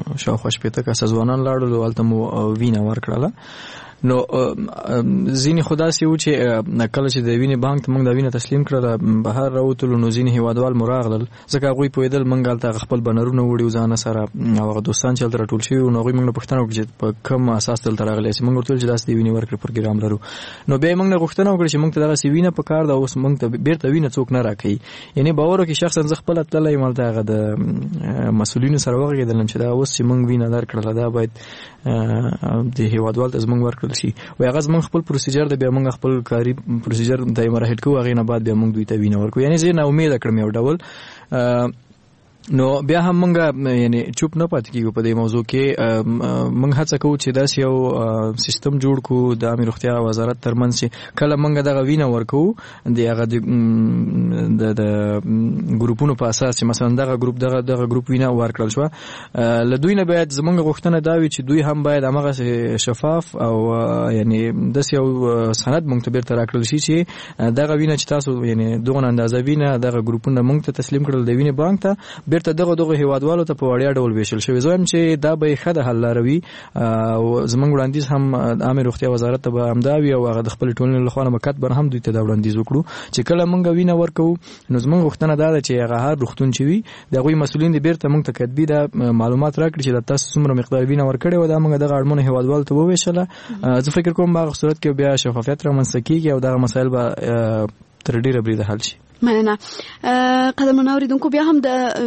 شاوخوا شپېته کسه ځوانان لاړل هلته مو وینه ورکړله. نو ځینې خو داسې و چې کله چې د وینې بانک ته موږ د وینه تسلیم کړله بهر راوتلو نو ځینې هېوادوال مو راغلل ځکه هغوی پوهېدل موږ هلته خپل بنرونه وړي ځانه سره او هغه دوستان چې هلته راټول شوي وو نو هغوی موږ نه پوښتنه وکړه چې په کوم اساس دلته راغلی یاست. موږ ورته وویل چې داسې د وینې ورکړې پروګرام لرو. نو بیا یې موږ نه غوښتنه وکړه چې موږ ته دغسې وینه پکار ده اوس موږ ته بیرته وینه څوک نه راکوي. یعنې باور وکړئ شخصا زه خپله تللی یم هلته هغه د مسؤلینو سره وغږېدلم چې دا اوس چې موږ وینه درکړله دا باید د هېوادوال ته زموږ ورکړل شي. وایي هغه زموږ خپل پروسیجر دی بیا موږ خپل کاري پروسیجر د مراحل کوو هغې نه بعد بیا موږ دوی ته وینه ورکوو. یعنې زه یې ناامیده کړم یو ډول. نو بیا هم موږ یعنی چوپ نه پاتې کېږو په دې موضوع کې. موږ هڅه کوو چې داسې یو سیستم جوړ کړو د عامې روغتیا وزارت ترمنځ چې کله موږ دغه وینه ورکوو د هغه د ګروپونو په اساس چې مثلا دغه ګروپ دغه دغه ګروپ وینه ورکړل شوه له دوی نه باید زموږ غوښتنه دا وي چې دوی هم باید همغه شفاف او یعنی داسې یو سند موږ ته بیرته راکړل شي چې دغه وینه چې تاسو یعنی دغه اندازه وینه دغه ګروپونه موږ ته تسلیم کړل د وینې بانک ته بیرته دغه دغه هیوادوالو ته په وړیا ډول ویشل شوی. زه وایم چې دا به ښه د حل لاره وي او زموږ وړاندیز هم د عامې روغتیا وزارت ته به همدا وي او هغه د خپلې ټولنې لخوا نه به کتباً هم دوی ته دا وړاندیز وکړو چې کله موږ وینه ورکوو نو زموږ غوښتنه دا ده چې هغه هر روغتون چې وي د هغوی مسؤلین دې بیرته موږ ته کتبي دا معلومات راکړي چې د تاسو څومره مقدار وینه ورکړې وه دا موږ دغه اړمنو هیوادوالو ته وویشله. زه فکر کوم په هغه صورت کې بیا شفافیت رامنځته کېږي او دغه مسایل به تر ډېره بریده حل شي. مننه. قدرمن اوریدونکو بیا هم د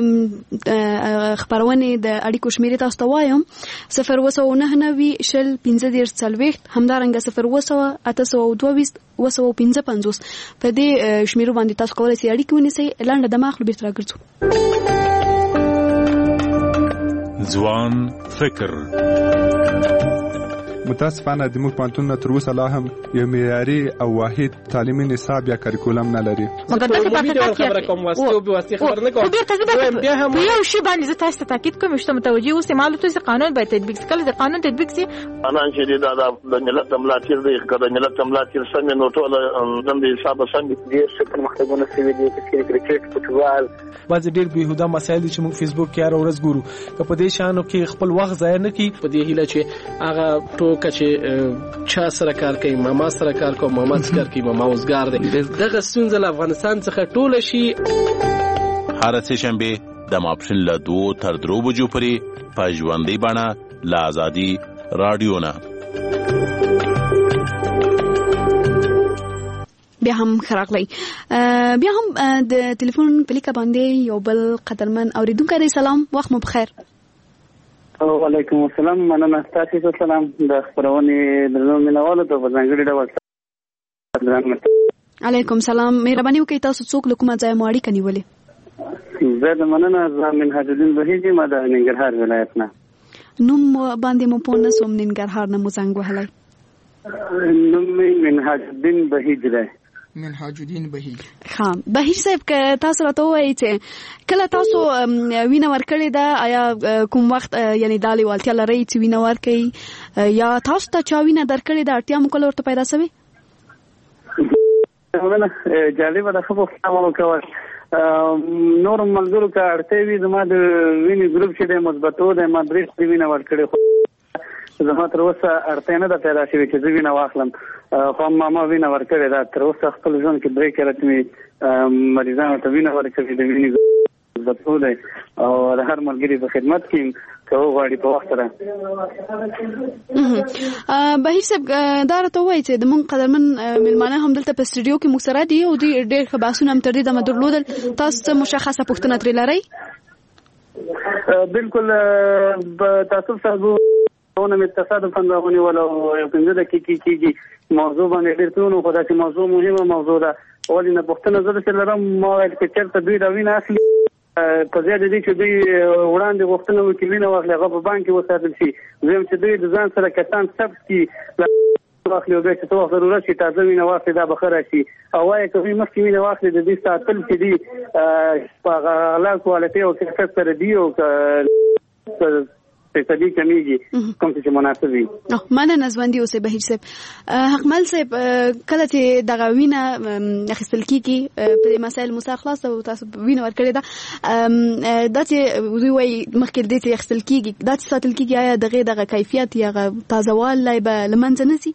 خبرونې د اړیکو شمیرې تاسو ته وایم صفر اوه سوه نهه نوي شل پنځه دېرش څلوېښت همدارنګه صفر اوه سوه اته سوه دوه ویشت اوه سوه پنځه پنځوس په دې شمیرو باندې تاسو کولی شئ اړیکې ونیسئ. لنډه دمه اخلو بیرته راګرځو. ځوان فکر متاسفانه د موږ پوهنتونونه تر اوسه لا هم یو معیاري او واحد تعلیمي نصاب یا کریکولم نه لري. مګر دغه په خبره کوم واسطه او به واسطه خبر نه کوم. بیا هم یو شی باندې زه تاسو ته تاکید کوم چې متوجي اوسئ معلومات چې قانون باید تطبیق شي. کله د قانون تطبیق شي قانون چې د ملت ملاتړ دی کله ملت ملاتړ څنګه نو ټول د حساب څنګه دي چې پرمختګونه شوي دي چې کرکټ فوټبال بعض ډېر بهوده مسایل چې موږ فیسبوک کې هر ورځ ګورو که په دې شانو کې خپل وخت ضایع نه کړي په دې هیله چې هغه ټوکه چې چا سره کار کوي ماما سره کار کوي ماما سره کار کوي ماما اوسګار دی دغه ستونزه له افغانستان څخه ټوله شي. هر سه شنبه د ماپښین له دوه تر درو بجو پورې په ژوندۍ بڼه له آزادي رادیو نه. بیا هم خراغلی بیا هم د ټلیفون په لیکه باندې یو بل قدرمن اوریدونکی دی. سلام وخت مو بخیر. وعلیکم السلام. مننه تاسو ته سلام د خبرونې درنو مینوالو ته په ځانګړي ډول. علیکم سلام. مهرباني وکړئ تاسو څوک له کومه ځایه مو اړیکه نیولې؟ زه د مننه زه منهاج الدین بهیجي ما د ننګرهار ولایت نه. نوم باندې مو پوه نه سوم ننګرهار نه مو زنګ وهلی؟ نوم مې منهاج الدین بهیج دی. منهاج الدین بهیج. ها بهیج صاحب که تاسو راته وایئ چې کله تاسو وینه ورکړې ده آیا کوم وخت یعنی دا لیوالتیا لرئ چې وینه ورکړئ یا تاسو ته چا وینه درکړې ده اړتیا مو کله ورته پیدا شوې؟ جالبه ده ښه پوښتنه مو وکړه. نور ملګرو که اړتیا وي زما د وینې ګروپ چې دی مثبتو دی ما درې وینه ورکړې خو زما تر اوسه اړتیا نه ده پیدا شوې چې زه وینه واخلم خو ما وینه ورکړې ده. تر اوسه خپل ژوند کې درې کله چې مې مریضانو ته وینه ورکړې د وینې مثبتو دی او د هر ملګري په خدمت کې یم که وغواړي په وخت سره. بهیر صاحب دا راته ووایئ چې زموږ قدرمن مېلمانه هم دلته په سټوډیو کې موږ سره دي او دوی ډېر ښه بحثونه هم تر دې دمه درلودل. تاسو څه مشخصه پوښتنه ترې لرئ؟ بالکل تاسو صاحب ونه مې تصادفاً راونیول او یو پنځه دقیقې کېږي موضوع باندې ډېر څه ونه خو داسې موضوع مهمه موضوع ده. ولې نه پوښتنه زه داسې لرم ما ویل چې چېرته دوی دا وینه اخلي په ځای د دې چې دوی وړاندې غوښتنه وکړي وینه واخلي هغه په بانک کې وساتل شي. دویم چې دوی د ځان سره کسان ثبت کړي واخلي او بیا چې څه وخت ضرورت شي تازه وینه واخلي دا به ښه راشي. او وایي که دوی مخکې وینه واخلي د دې ساتل چې دي په غلا کوالټۍ او کیفیت سره دي او فیصدي کمیږي کوم څه مناسب وي. نو مننه ژوندۍ اوسې بهیر صاحب. حقمل صاحب کله چې دغه وینه اخیستل کیږي په مسایل موسی خلاص او تاسو وینه ورکړی دا دا چې دوی وايي مخکې دې چې اخیستل کیږي دا چې ساتل کیږي آیا دغه دغه کیفیت یا تازهوالی به له منځه نه ځي؟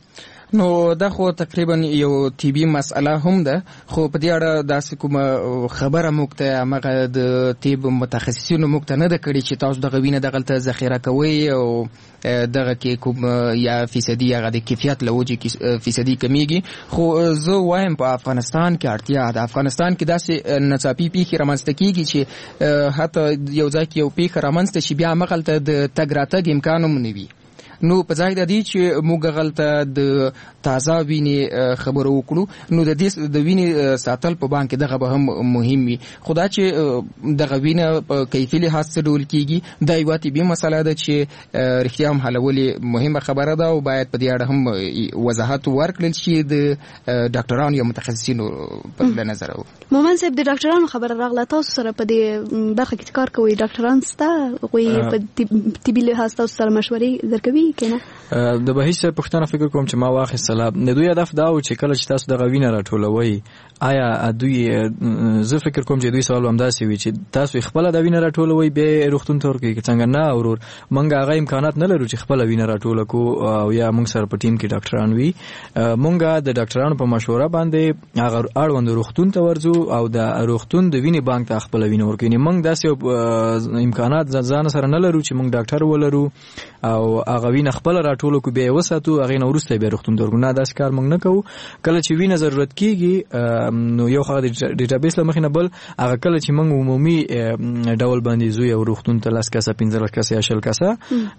نو دا خو تقریبا یو طبي مسئله هم ده، خو په دې اړه داسې کومه خبره موږ ته هغه د طب متخصصینو موږ ته نه ده کړې چې تاسو دغه وینه دغلته ذخیره کوئ او دغه کې کوم یا فیصدي هغه د کیفیت له وجې فیصدي کمیږي. خو زه وایم په افغانستان کې اړتیا ده. افغانستان کې داسې ناڅاپي پیښې رامنځته کیږي چې حتی یو ځای کې یو پیښه رامنځته شي بیا همغلته د تګ راتګ امکان هم نه وي. نو په ځای د دې چې موږ غلطه د تازه وینې خبرو وکړو نو د دې د وینې ساتل په بانک دغه به هم مهم وي. خدا چې دغه وینه په کیفي لحاظ څه ډول کیږي دا یوه طبي مسله ده چې رښتیا هم حلول مهمه خبره ده او باید په دې اړه هم وضاحت ورکړل شي د ډاکټرانو یا متخصصینو په نظر. مومن صاحب د ډاکټرانو خبره راغله، تاسو سره په دې برخه کې کار کوي ډاکټران ستا کوي په طبي لحاظ تاسو سره مشورې درکوي کنه؟ د بهیس پښتنه فکر کوم چې ما واخیستله د دوی هدف دا و چې کله چې تاسو دغه وینه راټولوي آیا دوی زه فکر کوم چې دوی سوال هم داسې وي چې تاسو خپل د وینه راټولوي به روغتون ته ورکوي څنګه نه اورور مونږ هغه امکانات نه لرو چې خپل وینه راټول کو او یا مونږ سره په ټیم کې ډاکټران وي. مونږ د ډاکټرانو په مشوره باندې هغه اړوند روغتون ته ورځو او د روغتون د وینې بانک ته خپل وینه ورکوي. مونږ داسې امکانات ځان سره نه لرو چې مونږ ډاکټر ولرو او هغه وینه خپل راټول کو به وساتو هغه نو ورسته به روغتون درګو نه داس کار مونږ نه کوو. کله چې وینه ضرورت کیږي نو یو خو د ډیټابیس لمخې نه بل هغه کله چې مونږ عمومي ډول باندې زوی او روغتون ته لاس کاسه پنځه کاسه یا شل کاسه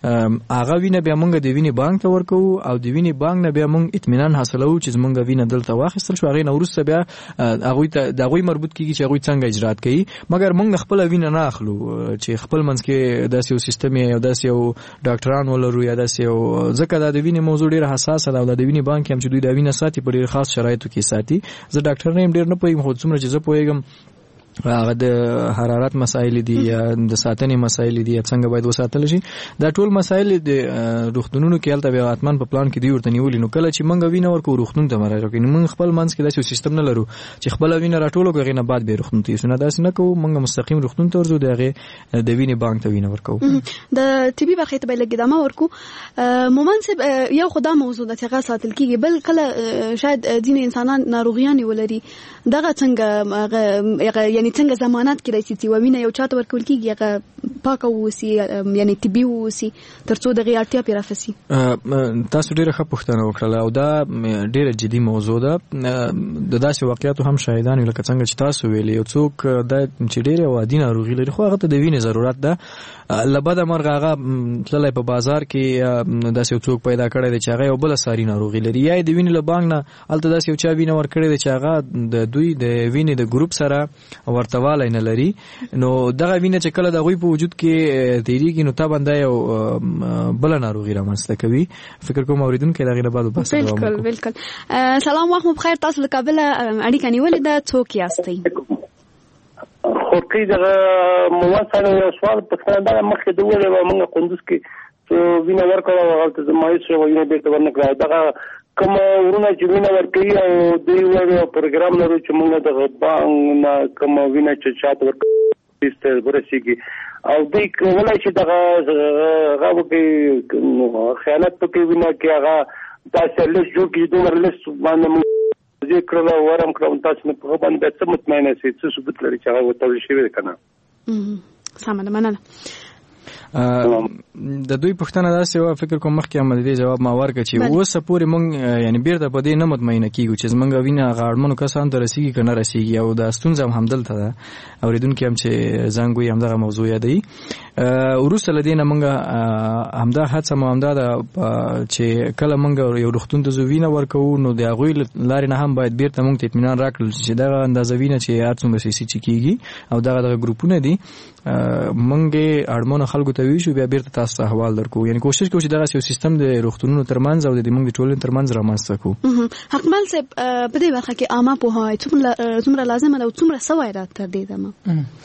هغه وینه به مونږ د وینې بانک ته ورکو او د وینې بانک نه به مونږ اطمینان حاصلو چې مونږ وینه دلته واخیستل شو هغه نو ورسته بیا هغه ته د هغه مربوط کیږي چې هغه څنګه اجرات کوي. مګر مونږ خپل وینه نه اخلو چې خپل منځ کې داسې یو سیستم یا داسې یو ډاکټران ولرو یا داسې یو ځکه دا د وینې موضوع ډیره حساسه ده او د وینې بانک هم چې دوی د وینې ساتي په ډیر خاص شرایطو کې ساتي. زه ډاکټر نه یم ډیر نه پوهیږم خو څومره چې زه پوهیږم هغه د حرارت مسایل دي یا د ساتنې مسایل دي څنګه باید وساتل شي دا ټول مسایل د روغتونونو کې البته بیا اتمن په پلان کې دی ورته نیولې. نو کله چې مونږ وینه ورکو روغتون ته مراجعه کوي مونږ خپل منځ کې داسې سیستم نه لرو چې خپل وینه راټولو کوي نه بعد به روغتون ته یې نه داسې نه کوو. مونږ مستقیم روغتون ته ورځو دغه د وینې بانک ته وینه ورکو. د طبي برخه ته به لګیدامه ورکو مومن صاحب یو خدای موضوع د څنګه ساتل کیږي بل کله شاید ځینې انسانان ناروغیان ولري دغه څنګه یعنی څنګه ضمانت کړئ چې وینه یو چاته ورکول کیږي هغه پاکه ووسی یعنی طبي ووسی ترڅو دغه اړتیا پیرا فسي. تاسو ډیره ښه پوښتنه وکړه او دا ډیره جدي موضوع ده. د داسې واقعیاتو هم شاهدان لکه څنګه چې تاسو ویلي یو څوک د چې ډیره وادي ناروغي لري خو هغه ته د وینې ضرورت ده لبده مرغه هغه تللی په بازار کې داسې یو څوک پیدا کړی دی چې هغه یو بل ساري ناروغي لري یا د وینې له بانک نه هلته داسې یو چا وینه ورکړی دی چې هغه د دوی د وینې د ګروپ سره ورتوالی نه لري نو دغه وینه چې کله د هغوی په وجود کې تیریږي نو طبعا دا یو بله ناروغي رامنځته کوي. فکر کوم اوریدونکي د هغې نه بعد بحث دوام بالکل بالکل. سلام وخت مو بخیر. تاسو له کابله اړیکه نیولې ده څوک یاستئ؟ خورقي دغه مواد سره یو سوال پوښتنه ده مخکې د ویلې وه موږ قندوز کې وینه ورکړه او هلته زمایز شوه وینه بېرته ورنه کړه دغه کوم ورونه چې وینه ورکوي او دوی وایي پروګرام لرو چې موږ دغه بانک نه کوم وینه چې چاته ورکړو ورسېږي او دوی کولی شي دغه هغه وکړي خیانت پکې وینه کې هغه داسې لیست جوړ کړي دومره لیست باندې زه کړل ورم کړم تاسو نه په باندې څه مطمئنه سي څه ثبوت لري چې هغه وتل شي وي کنه. سم ده مننه. د دوی پوښتنه داسې وه فکر کوم مخکې هم د دې جواب ما ورکړه چې اوسه پورې موږ یعنی بیرته په دې نه مطمئنه کیږو چې زموږ وینه هغه اړمنو کسانو ته رسیږي که نه رسیږي او دا ستونزه هم همدلته ده. اورېدونکي هم چې زنګ وایي همدغه موضوع یادوي. وروسته له دې نه موږ همدا هڅه مو همدا ده چې کله موږ یو روغتون ته ځو وینه ورکوو نو د هغوی له لارې نه هم باید بیرته موږ ته اطمینان راکړل چې دغه اندازه وینه چې هر څومره سي سي چې کیږي او دغه دغه ګروپونه دي موږ یې اړمنو خلکو ته ویشو بیا بیرته تاسو ته احوال درکو. یعنی کوشش کوو چې دغه یو سیستم د روغتونونو ترمنځ او د موږ د ټولنې ترمنځ رامنځته کړو. حقمل صاحب په دې برخه کې عامه پوهاوی څومره څومره لازمه ده او څومره سوی را تر دې دمه؟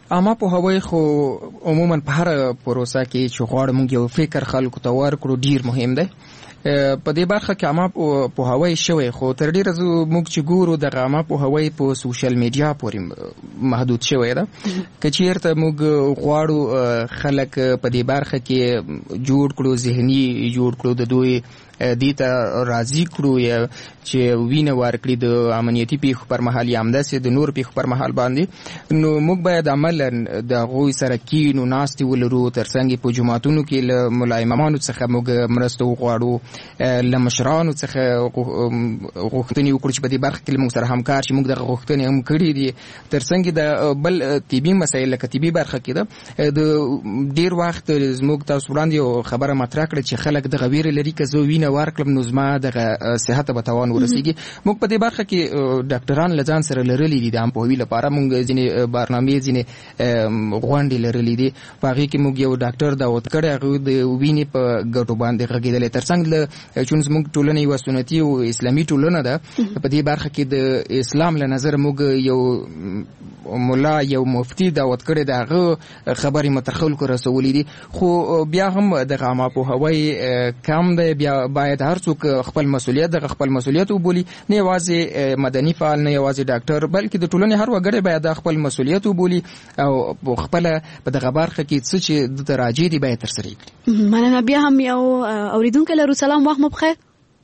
اما په هوای خو عموما په هر پروسه کې چې غواړو موږ یو فکر خلکو ته ورکړو ډیر مهم دی. په دې برخه کې اما په هوای شوی خو تر ډیره موږ چې ګورو د عامه په هوای په سوشل میډیا پورې محدود شوی ده. که چیرته موږ غواړو خلک په دې برخه کې جوړ کړو، ذهني جوړ کړو، د دوی دیتا راضی کړو یا چې وینه ورکړي د امنیتي پیښو پر مهال یا همداسې د نور پیښو پر مهال باندې، نو موږ باید عملا د هغوی سره کینو، ناستې ولرو، ترڅنګ په جوماتونو کې له ملا امامانو څخه موږ مرسته وغواړو، له مشرانو څخه غوښتنې وکړو چې په دې برخه کې موږ سره همکار شي. موږ دغه غوښتنې هم کړي دي. ترڅنګ د بل طبي مسایل لکه طبي برخه کې ده د ډیر وخت زموږ تاسو وړاندې یو خبره مطرح کړه چې خلک دغه ویره لري که زه وینه ورکړم نو زما دغه صحت به تاوان ورسیږي. موږ په دې برخه کې ډاکټران له ځان سره لرلي دي د همپوهوي لپاره. موږ ځینې برنامې ځینې غونډې لرلي دي، په هغې کې موږ یو ډاکټر دعوت کړی، هغوی د وینې په ګټو باندې غږېدلی. ترڅنګ له چون زموږ ټولنه یوه سنتي او اسلامي ټولنه ده، په دې برخه کې د اسلام له نظره موږ یو مولا یو مفتی دعوت کړی، د هغه خبرې مو تر خلکو رسولې دي. خو بیا هم دغه عامه پوهاوی کم دی. بیا باید هر څوک خپل مسؤلیت دغه خپل مسؤلیت وبولي، نه یوازې مدني فعال، نه یوازې ډاکټر، بلکې د ټولنې هر وګړی باید خپل مسؤلیت وبولي او خپل په دغه برخه کې څه چې د راجې دی باید ترسره کړي. مننه. بیا هم یو اوریدونکی لرو. سلام، وخت مو بخیر.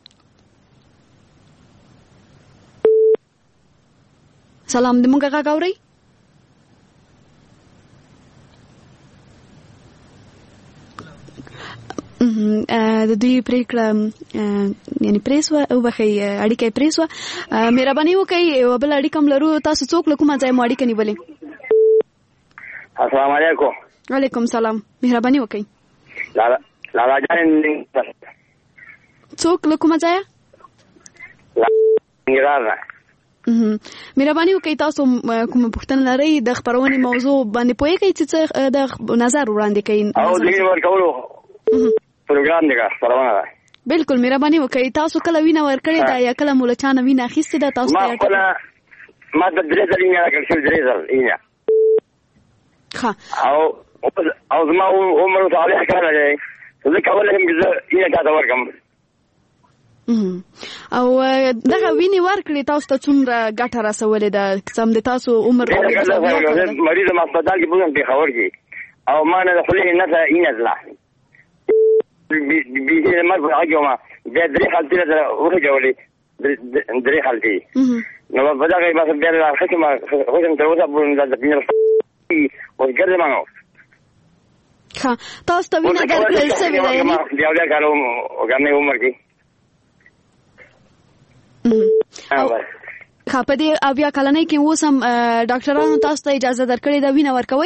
سلام، د مونږ غږ اورئ؟ د دوی پریکړه یعنی پریس و او بخي اړیکه پریس و مهرباني وکړئ یو بل اړیکه هم لرو. تاسو څوک له کومه ځای مو اړیکه نیولې؟ السلام علیکم. وعلیکم سلام. مهرباني وکړئ. لالا لالا جان څوک له کومه ځای؟ نګران. مهرباني وکړئ تاسو کومه پوښتنه لرئ د خبرونې موضوع باندې پوهیږئ چې د نظر وړاندې کوي او د ورکولو پروګرام دی خبرونه ده. بالکل مهرباني وکړئ. تاسو کله وینه ورکړې ده یا کله مولا چانه وینه اخیستې ده؟ تاسو ما خپل ما د درې ځله وینه راکړل درې ځله وینه. ښه. او او زما عمر صالح کړل دی زه کولای هم زه وینه تا ورکم. او دغه ویني ورکړې تاسو ته څومره ګټه رسولې ده؟ سم د تاسو عمر مریض ما هسپتال کې بوزم پېښور کې او ما نه د خولې نه وینه ځله بي ما هغه بیا درې حالتي سره ورجولې درې حالتي نو په دا کې بس بیا راځي ما خو تر اوسه په دې او ګرځمانو. ښه. تاسو ته وینه ورکړل شوې ده یعنی بیا بیا کارو وګڼې عمر کې ښه. په دې اویا کلنۍ کې اوس هم ډاکټرانو تاسو ته اجازه درکړې ده وینه ورکوئ؟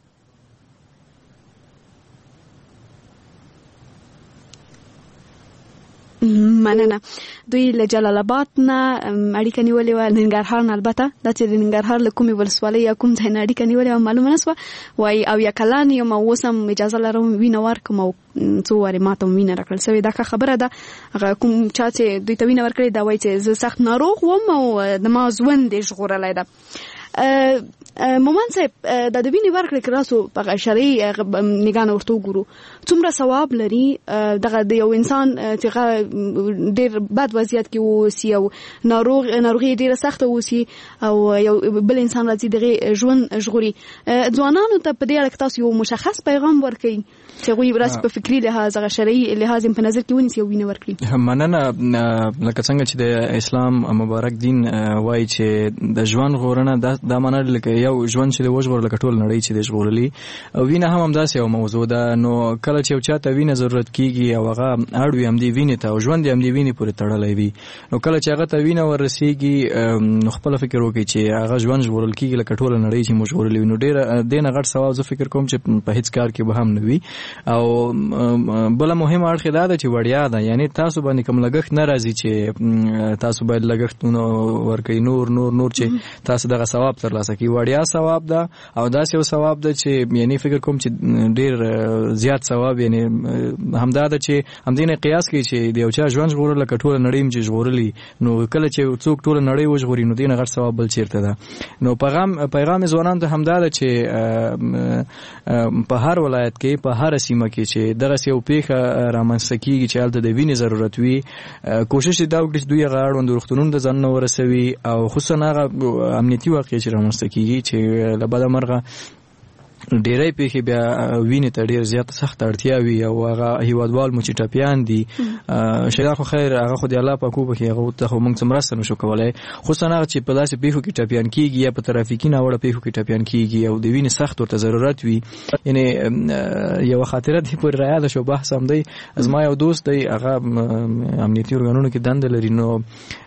مننه. دوی له جلال آباد نه اړیکه نیولې وه، ننګرهار نه البته دا چې د ننګرهار له کومې ولسوالۍ یا کوم ځای نه اړیکه نیولې وه معلومه نه سوه. وایي اویا کلن یم او اوس هم اجازه لرم وینه ورکړم او څو وارې ما ته هم وینه راکړل سوې. دا ښه خبره ده. هغه کوم چا چې دوی ته وینه ورکړې دا وایي چې زه سخت ناروغ وم او د ما ژوند یې ژغورلی ده. مومن صاحب د د وینې ورکړې که راسو په شرعي نګاه نه ورته وګورو څومره ثواب لري دغه د یو انسان چې ډېر بد وضعیت کې واوسي او ناروغ ناروغي ډېره سخته واوسي او یو بل انسان راځي دغه ژوند ژغوري. ځوانانو ته په دې اړه تاسو یو مشخص پیغام ورکړئ چې هغوی راسي په فکري لحاظ هغه شرعي لحاظ په نظر کې ونیسي او وینه ورکړي؟ مننه. لکه څنګه چې د اسلام مبارک دین وایي چې د ژوند غوړنه دا معنی لکه یو ژوند چې د وژغور لکه ټول نړۍ چې د ژغورلي وینه هم همداسې یو موضوع ده. نو کله چې یو چاته وینه ضرورت کیږي او هغه اړ وي همدې وینې ته او ژوند یې همدې وینې پورې تړلی وي، نو کله چې هغه ته وینه ورسیږي نو خپله فکر وکړي چې هغه ژوند ژغورل کیږي لکه ټوله نړۍ چې مو ژغورلي وي، نو ډېره دې نه غټ ثواب زه فکر کوم چې په هېڅ کار کې به هم نه وي. او بله مهمه اړخ دا ده چې وړیا ده، یعنی تاسو باندې کوم لګښت نه راځي چې تاسو باید لګښتونه ورکړئ نور نور نور چې تاسو دغه ثواب ثواب ترلاسه کوي وړیا ثواب ده او داسې یو ثواب ده چې یعنی فکر کوم چې ډیر زیات ثواب یعنی همدا ده چې همدینه قیاس کوي چې د یو چا ژوند ژغورل لکه ټول نړۍ چې ژغورلی نو کله چې څوک ټول نړۍ وژغوري نو دینه غټ ثواب بل چیرته ده. نو پیغام پیغام ځوانانو ته همدا ده چې په هر ولایت کې په هر سیمه کې چې دغه یو پیښه رامنځته کیږي چې هلته د وینې ضرورت وي کوشش دا وکړي چې دوی هغه اړوند روغتونونو ته ځان ورسوي او خصوصا هغه امنیتي واقعې چې رامنځته کیږي چې له بده مرغه ډیرې پیښې بیا وینې ته ډیر زیات سخت اړتیا وي او هغه هیوادوال مو چې ټاپیان دي شیدا خو خیر هغه خو دی الله پاک وبخي هغه ته خو موږ څومره سره نشو کولای خصوصا هغه چې په داسې پیښو کې ټاپیان کیږي یا په ترافیکي ناوړه پیښو کې ټاپیان کیږي او د وینې سخت ورته ضرورت وي یعنی یو خاطره دی پر راياده شو بحث هم دی ازما یو دوست دی هغه امنیتي ارګانونو کې دند لري نو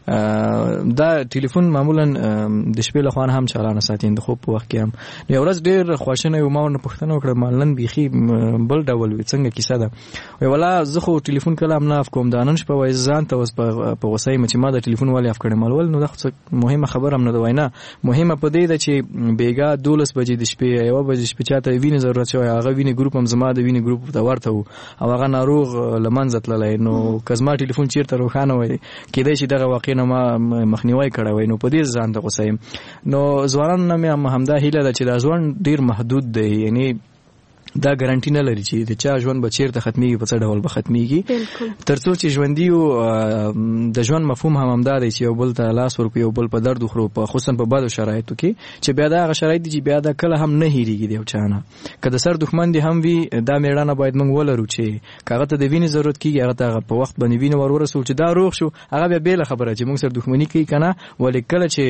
دا ټلیفون معمولا د شپې له خوان هم چالانه ساتي د خوب په وخت کې هم یو ورځ ډیر خوشنه یو ما نه پښتنه وکړه مالن بيخي بل ډول وي څنګه کیسه ده وی ولا زه خو ټلیفون کلام نه اف کوم دانن شپه وای ځان ته اوس په وسای مچ ما د ټلیفون والی اف کړم مال نو دا مهمه خبر هم نه دی وینا مهمه په دې ده چې بیګا دولس بجې د شپې یو بجې شپې چاته وینې ضرورت شوی هغه وینې ګروپ هم زما د وینې ګروپ ته ورته وو او هغه ناروغ لمنځه تللی نو کزما ټلیفون چیرته روښانه وای کېدای شي دغه واقع نه ما مخنیوي کړی وای نو په دې ځان ته غوسه نو ځوانانو نه مې همدا هیله ده چې دا ځوان ډیر محدود دی یعنی دا ګارانټی نه لري چې د چا ژوند به چیرته ختميږي په څه ډول به ختميږي ترڅو چې ژوندۍ او د ژوند مفهوم هم همدا دی چې یو بل ته لاس ورکوي یو بل په درد خورو په خصوصا په بدو شرایطو کې چې بیا دا شرایط دي چې بیا دا کله هم نه هېریږي دی او چانه که د سر دښمن دي هم وي دا میړانه باید موږ ولرو چې کاغه ته د وینې ضرورت کیږي هغه ته په وخت باندې وینې ور ورسول چې دا روغ شو هغه بیا بیل خبره چې موږ سر دښمنی کوي کنه ولې کله چې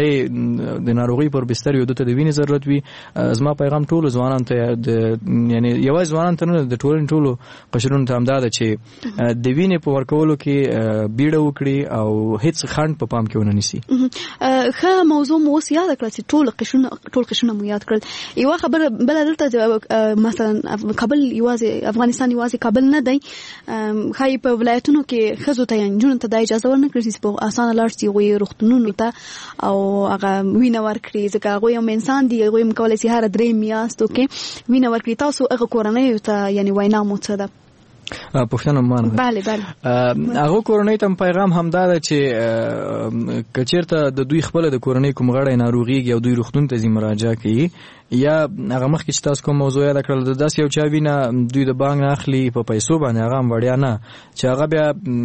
د ناروغي پر بستر یو د وینې ضرورت وي زما پیغام ټول ځوانان ته د یعنی یو ځوانان ته نه د ټولن ټولو قشرونو ته همدا ده چې د وینې په ورکولو کې بیړه وکړي او هیڅ خنډ په پام کې ونه نیسي. ښه موضوع مو اوس یاد کړل چې ټول قشرونه ټول قشرونه مو یاد کړل یو خبره بل دلته مثلا کابل یوازې افغانستان یوازې کابل نه دی خای په ولایتونو کې خزو ته انجون ته د اجازه ورنکړي چې په اسانه لار سي وي روغتونونو ته او هغه وینه ورکړي ځکه هغه یو انسان دی هغه مکولای سي هر درې میاشتو کې وینه ورکړي تاسو هغه کورنۍ ته یعنی وینا مو څه ده پښتنه مان bale bale هغه کورنۍ ته پیغام همدا ده چې کچیرته د دوی خپل د کورنۍ کوم غړی ناروغي او دوی روغتون ته مراجعه کوي یا هغه مخکې چې تاسو کوم موضوع یاد کړل د داس یو چا وینا دوی د بانک نه اخلي په پیسو باندې هغه وړیا نه چې هغه بیا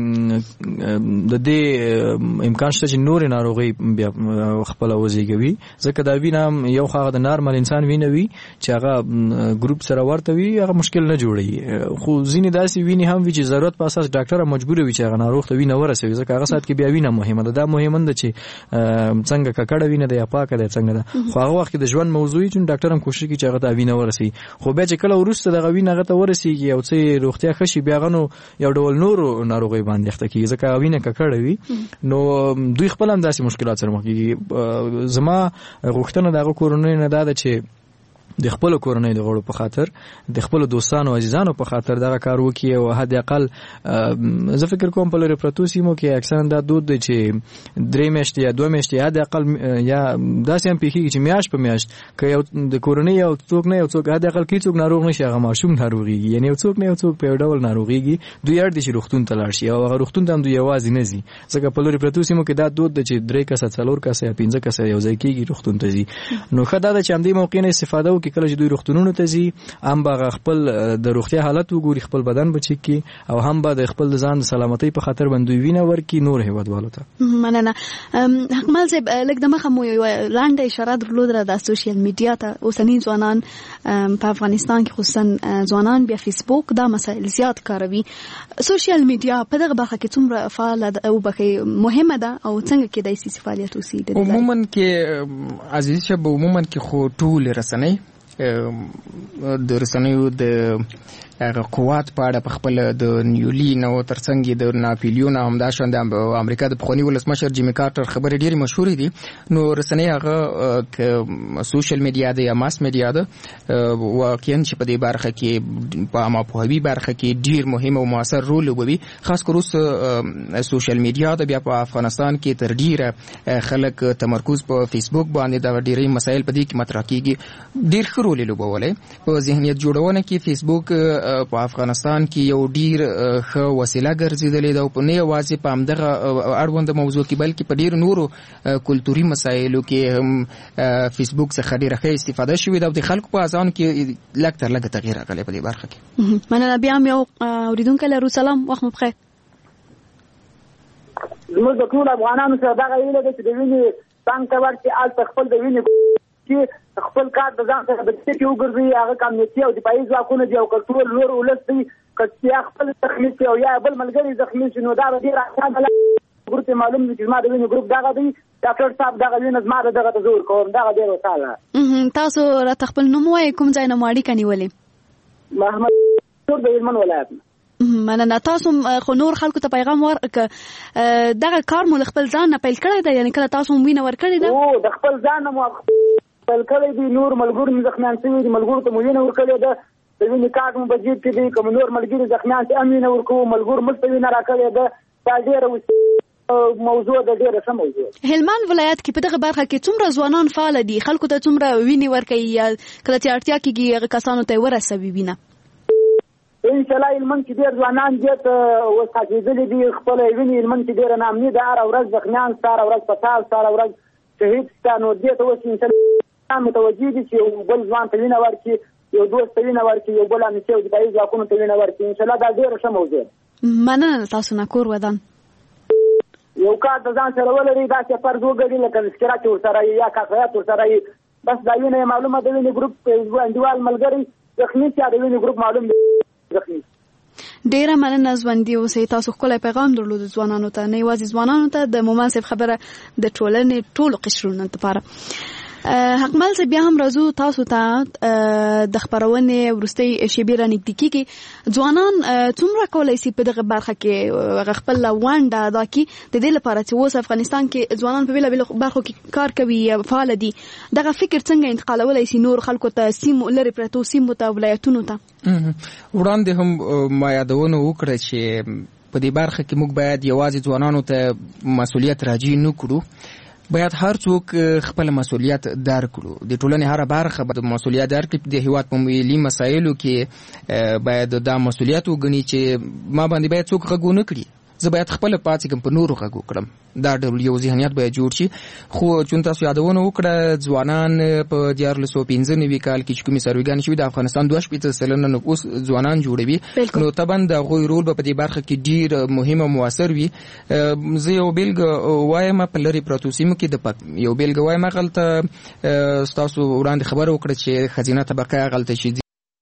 د دې امکان شته چې نور ناروغي بیا خپل وزيږي ځکه دا وینا یو خاغه د نارمل انسان وینه وي چې هغه ګروپ سره ورته وي هغه مشکل نه جوړي خو ځینې داسې ویني هم وي چې ضرورت په اساس ډاکټر مجبور وي چې هغه ناروغ ته وینه ورسوي ځکه هغه سات کې بیا وینه مهمه ده دا مهمه ده چې څنګه ککړه وینه ده یا پاکه ده څنګه ده خو هغه وخت د ژوند موضوعي چې ډاکټر هم کوشش کوي چې هغه ته وینه ورسي خو بیا چې کله ورسته دغه وینه هغه ته ورسیږي او څه روغتیا خشي بیا غنو یو ډول نور ناروغي باندې اخته کیږي ځکه وینه ککړه وي نو دوی خپل هم داسې مشکلات سره مخ کیږي زما غوښتنه دغه کورونی نه ده چې د خپل کورنۍ د غړو په خاطر د خپل دوستانو او عزیزانو په خاطر دغه کار وکړي او حد اقل زه فکر کوم په لری پروتو سیمو کې اکثرا دا دود دی چې درې میاشتې یا دوه میاشتې حد اقل یا داسې هم پیخي چې میاش په میاش که یو د کورنۍ یو څوک نه یو څوک حد اقل کې څوک ناروغ نشي هغه ماشوم ناروغيږي یعنی یو څوک نه یو څوک په ډول ناروغيږي دوی اړ دي چې روغتون ته لاړ شي او هغه روغتون ته هم دوی یوازې نه ځي ځکه په لری پروتو سیمو کې دا دود دی چې درې کسه څلور کسه یا پنځه کسه یو ځای کېږي روغتون ته ځي نو خدای دا چې هم دې موقع نه استفاده وکړي کله چې دوی روغتونونو ته ځي هم به خپل د روغتیا حالت وګوري خپل بدن بچي کی او هم به د خپل ځان د سلامتۍ په خاطر باندې وینه ورکي نور هیوادوالو ته مننه حکمل صاحب لکه د مخه مو یو لاندې اشاره درلوده د سوشل میډیا ته اوسنی ځوانان په افغانستان کې خصوصا ځوانان بیا فیسبوک دا مسایل زیات کاروي سوشل میډیا په دغه برخه کې څومره فعال او بخې مهمه ده او څنګه کې د سیاسي فعالیت وسیده عموما کې عزیز شب عموما کې خو ټول رسنۍ د رسنیو د هغه قوت په اړه په خپل د نیولین او ترڅنګ د ناپلیون هم دا شان د امریکا د پخوانی ولسمشر جیمی کارټر خبرې ډېری مشهورې دي. نو رسنۍ هغه سوشل میډیا ده یا ماس میډیا ده واقعا چې په دې برخه کې په عامه پوهاوي برخه کې ډېر مهم او موثر رول لوبوي. خاص کر اوس سوشل میډیا ده بیا په افغانستان کې تر ډېره خلک تمرکز په فیسبوک باندې دا ډېری مسایل په دې کې مطرح کیږي. ډېر ښه رول لوبولی په ذهنیت جوړونه کې فیسبوک په افغانستان کې یو ډیر ښه وسیله ګرځېدلې ده او په نه یوازې په همدغه اړونده موضوع کې بلکې په ډیرو نورو کلتوري مسایلو کې هم فیسبوک څخه ډیره ښه استفاده شوې ده او د خلکو په اذهانو کې لږ تر لږه تغییر راغلی په دې برخه کې. مننه. بیا هم یو اورېدونکی لرو. سلام، وخت مو بخیر. زموږ د ټولو افغانانو سره دغه هیله ده چې د وینې څنګ ته ورشي هلته خپل د وینې چې خپل کار د ځان سره بچی کې وګرځي. هغه کامنیتي او دفاعي ځواکونه دي او کلتور لور ولس دی که یا خپل زخمي شي او یا بل ملګری زخمي شي نو دا به ډېر اسانه ګروپ ته معلوم دي چې زما د وینې ګروپ دغه دی. ډاکټر صاحب دغه وینه زما د دغه ته زور کوم دغه ډېر وساله. تاسو راته خپل نوم وایئ، کوم ځای نه مو اړیکه نیولې؟ محمد ټول د هلمند ولایت نه. مننه. تاسو خو نور خلکو ته پیغام ورکړه دغه کار مو له خپل ځان نه پیل کړی دی؟ یعنې کله تاسو هم وینه ورکړې ده؟ او د خپل ځان نه مو پیل کړی دی. نور ملګرو مې زخمیان شوي دي، ملګرو ته مو وینه ورکړې ده. د وینې کارت مو په جیب کې دی. که نور ملګري زخمیان شي هم وینه ورکوو. ملګرو موږ ته وینه راکړې ده. دا ډېره موضوع ده، ډېره ښه موضوع. هلمند ولایت کې په دغه برخه کې څومره ځوانان فعال دي؟ خلکو ته څومره وینې ورکوي یا کله چې اړتیا کېږي هغه کسانو ته یې ورسوي وینه؟ انشاءالله هلمند کې ډېر ځوانان دې ته وساتېدلي دي. خپله وینې هلمند کې ډېره نامني ده. هره ورځ زخمیان شته، هره ورځ فساد شته، هره ورځ شهید شته. نو دې ته اوس انشاءالله متوجه دي چې یو بل ځوان ته وینه ورکړي، یو دوست ته وینه ورکړي، یو بل امنیتي او دفاعي ځواکونو ته وینه ورکړي. انشاءالله دا ډېره ښه موضوع ده. مننه تاسو نه. کور ودان یو کار د ځان سره ولري، داسې فرض وګڼي لکه تذکره چې ورسره وي یا کفایت ورسره وي. بس دا وینه یې معلومه د وینې ګروپ انډیوال ملګری زخمي چې د وینې ګروپ معلوم دی زخمي. ډیره مننه ژوندي اوسئ. تاسو ښکلی پیغام درلود ځوانانو ته، نه یوازې ځوانانو ته، د مومن صاحب خبره د ټولنې ټولو قشرونو لپاره. حقمل صاحب بیا هم راځو تاسو ته د خبرونې وروستۍ شیبې رانږدې کېږي. ځوانان څومره کولی شي په دغه برخه کې خپله ونډه ادا کړي د دې لپاره چې اوس افغانستان کې ځوانان په بېلابېلو برخو کې کار کوي یا فعاله دي؟ دغه فکر څنګه انتقالولی شي نور خلکو ته، سیمو لرې پرتو سیمو ته، ولایتونو ته؟ وړاندې هم ما یادونه وکړه چې په دې برخه کې موږ باید یوازې ځوانانو ته مسؤلیت راجع نه کړو، باید هر څوک خپل مسؤلیت درک کړو. د ټولنې هر برخه باید مسؤلیت درک کړي. د هیواد په ملي مسایلو کې باید دا مسؤلیت وګڼي چې ما باندې باید څوک غږ ونه کړي، زه باید خپل پاتې کوم په نورو غږ وکړم. دا ډول یو ذهنیت باید جوړ شي. خو چون تاسو یادونه وکړه ځوانان په دیارلس سوه پنځه نوي کال کې چې کومې سروېګانې شوي د افغانستان دوه شپېته سلنه نفوس ځوانان جوړوي، نو طبعا د هغوی رول به په دې برخه کې ډېر مهم او مؤثر وي. زه یو بېلګه وایم په لرې پرتو سیمو کې د یو بېلګه وایم هغلته ستاسو وړاندې خبره وکړه چې ښځینه طبقه هغلته چې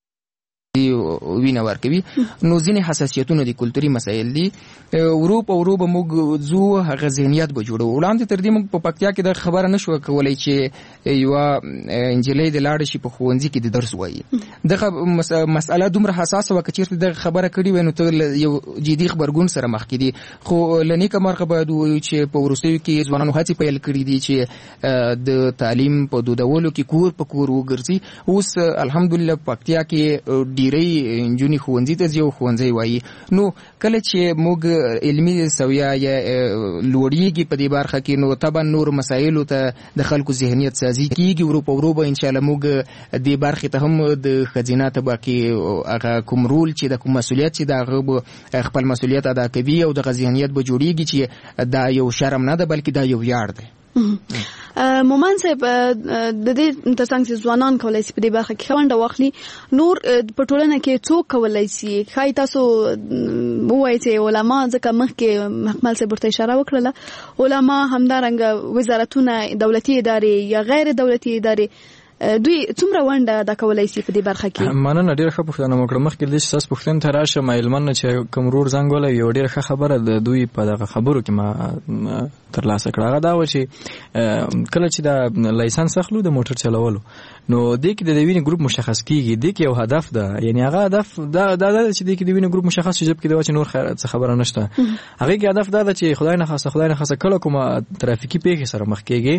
وینه ورکوي، نو ځینې حساسیتونه دي، کلتوري مسایل دي. ورو په ورو به موږ ځو هغه ذهنیت به جوړو. وړاندې تر دې موږ په پکتیا کې د خبره نشوه کولی چې یوه نجلۍ د لاړه شي په ښوونځي کې د درس وایي. دغه مسأله دومره حساسه وه که چېرته دغه خبره کړې وای نو ته یو جدي غبرګون سره مخ کېدې. خو له نیکه مرغه باید ووایو چې په وروستیو کې ځوانانو هڅې پیل کړي دي چې د تعلیم په دودولو کې کور په کور وګرځي. اوس الحمدلله په پکتیا کې ډیری نجونې ښوونځي ته ځي او ښوونځی وایي. نو کله چې موږ علمي سویه یا لوړیږي په دې برخه کې نو طبعا نور مسایلو ته د خلکو ذهنیت سازي کېږي. ورو په ورو به انشاءالله موږ دې برخې ته هم د ښځینه طبقې هغه کوم رول چې د کوم مسؤلیت چې د هغه به خپل مسؤلیت ادا کوي او دغه ذهنیت به جوړیږي چې دا یو شرم نه ده بلکې دا یو ویاړ دی. مومن صاحب د دې ترڅنګ چې ځوانان کولی شي په دې برخه کې ونډه واخلي، نور په ټولنه کې څوک کولی شي؟ ښایي تاسو ووایئ چې علما، ځکه مخکې حقمل صاحب ورته اشاره وکړله، علما همدارنګه وزارتونه، دولتي ادارې یا غیر دولتي ادارې، دوی څومره ونډه د کولای شي په دې برخه کې؟ مننه، ډیره ښه پوښتنه وکړه. مخکې د ساس پوښتنې ته راشم، علمن چې کومرور زنګ ولا یو ډیره ښه خبره د دوی په دغه خبرو کې ما ترلاسه کړه. هغه دا و چې کله چې د لایسنس اخلو د موټر چلولو، نو د کې د وینې ګروپ مشخص کیږي، د کې یو هدف ده، یعنی هغه هدف دا دا چې د کې د وینې ګروپ مشخص شي چې د نور خبره نشته. هغه کې هدف دا ده چې خدای نه خاصه خدای نه خاصه کله کومه ترافیکي پیښه سره مخ کېږي،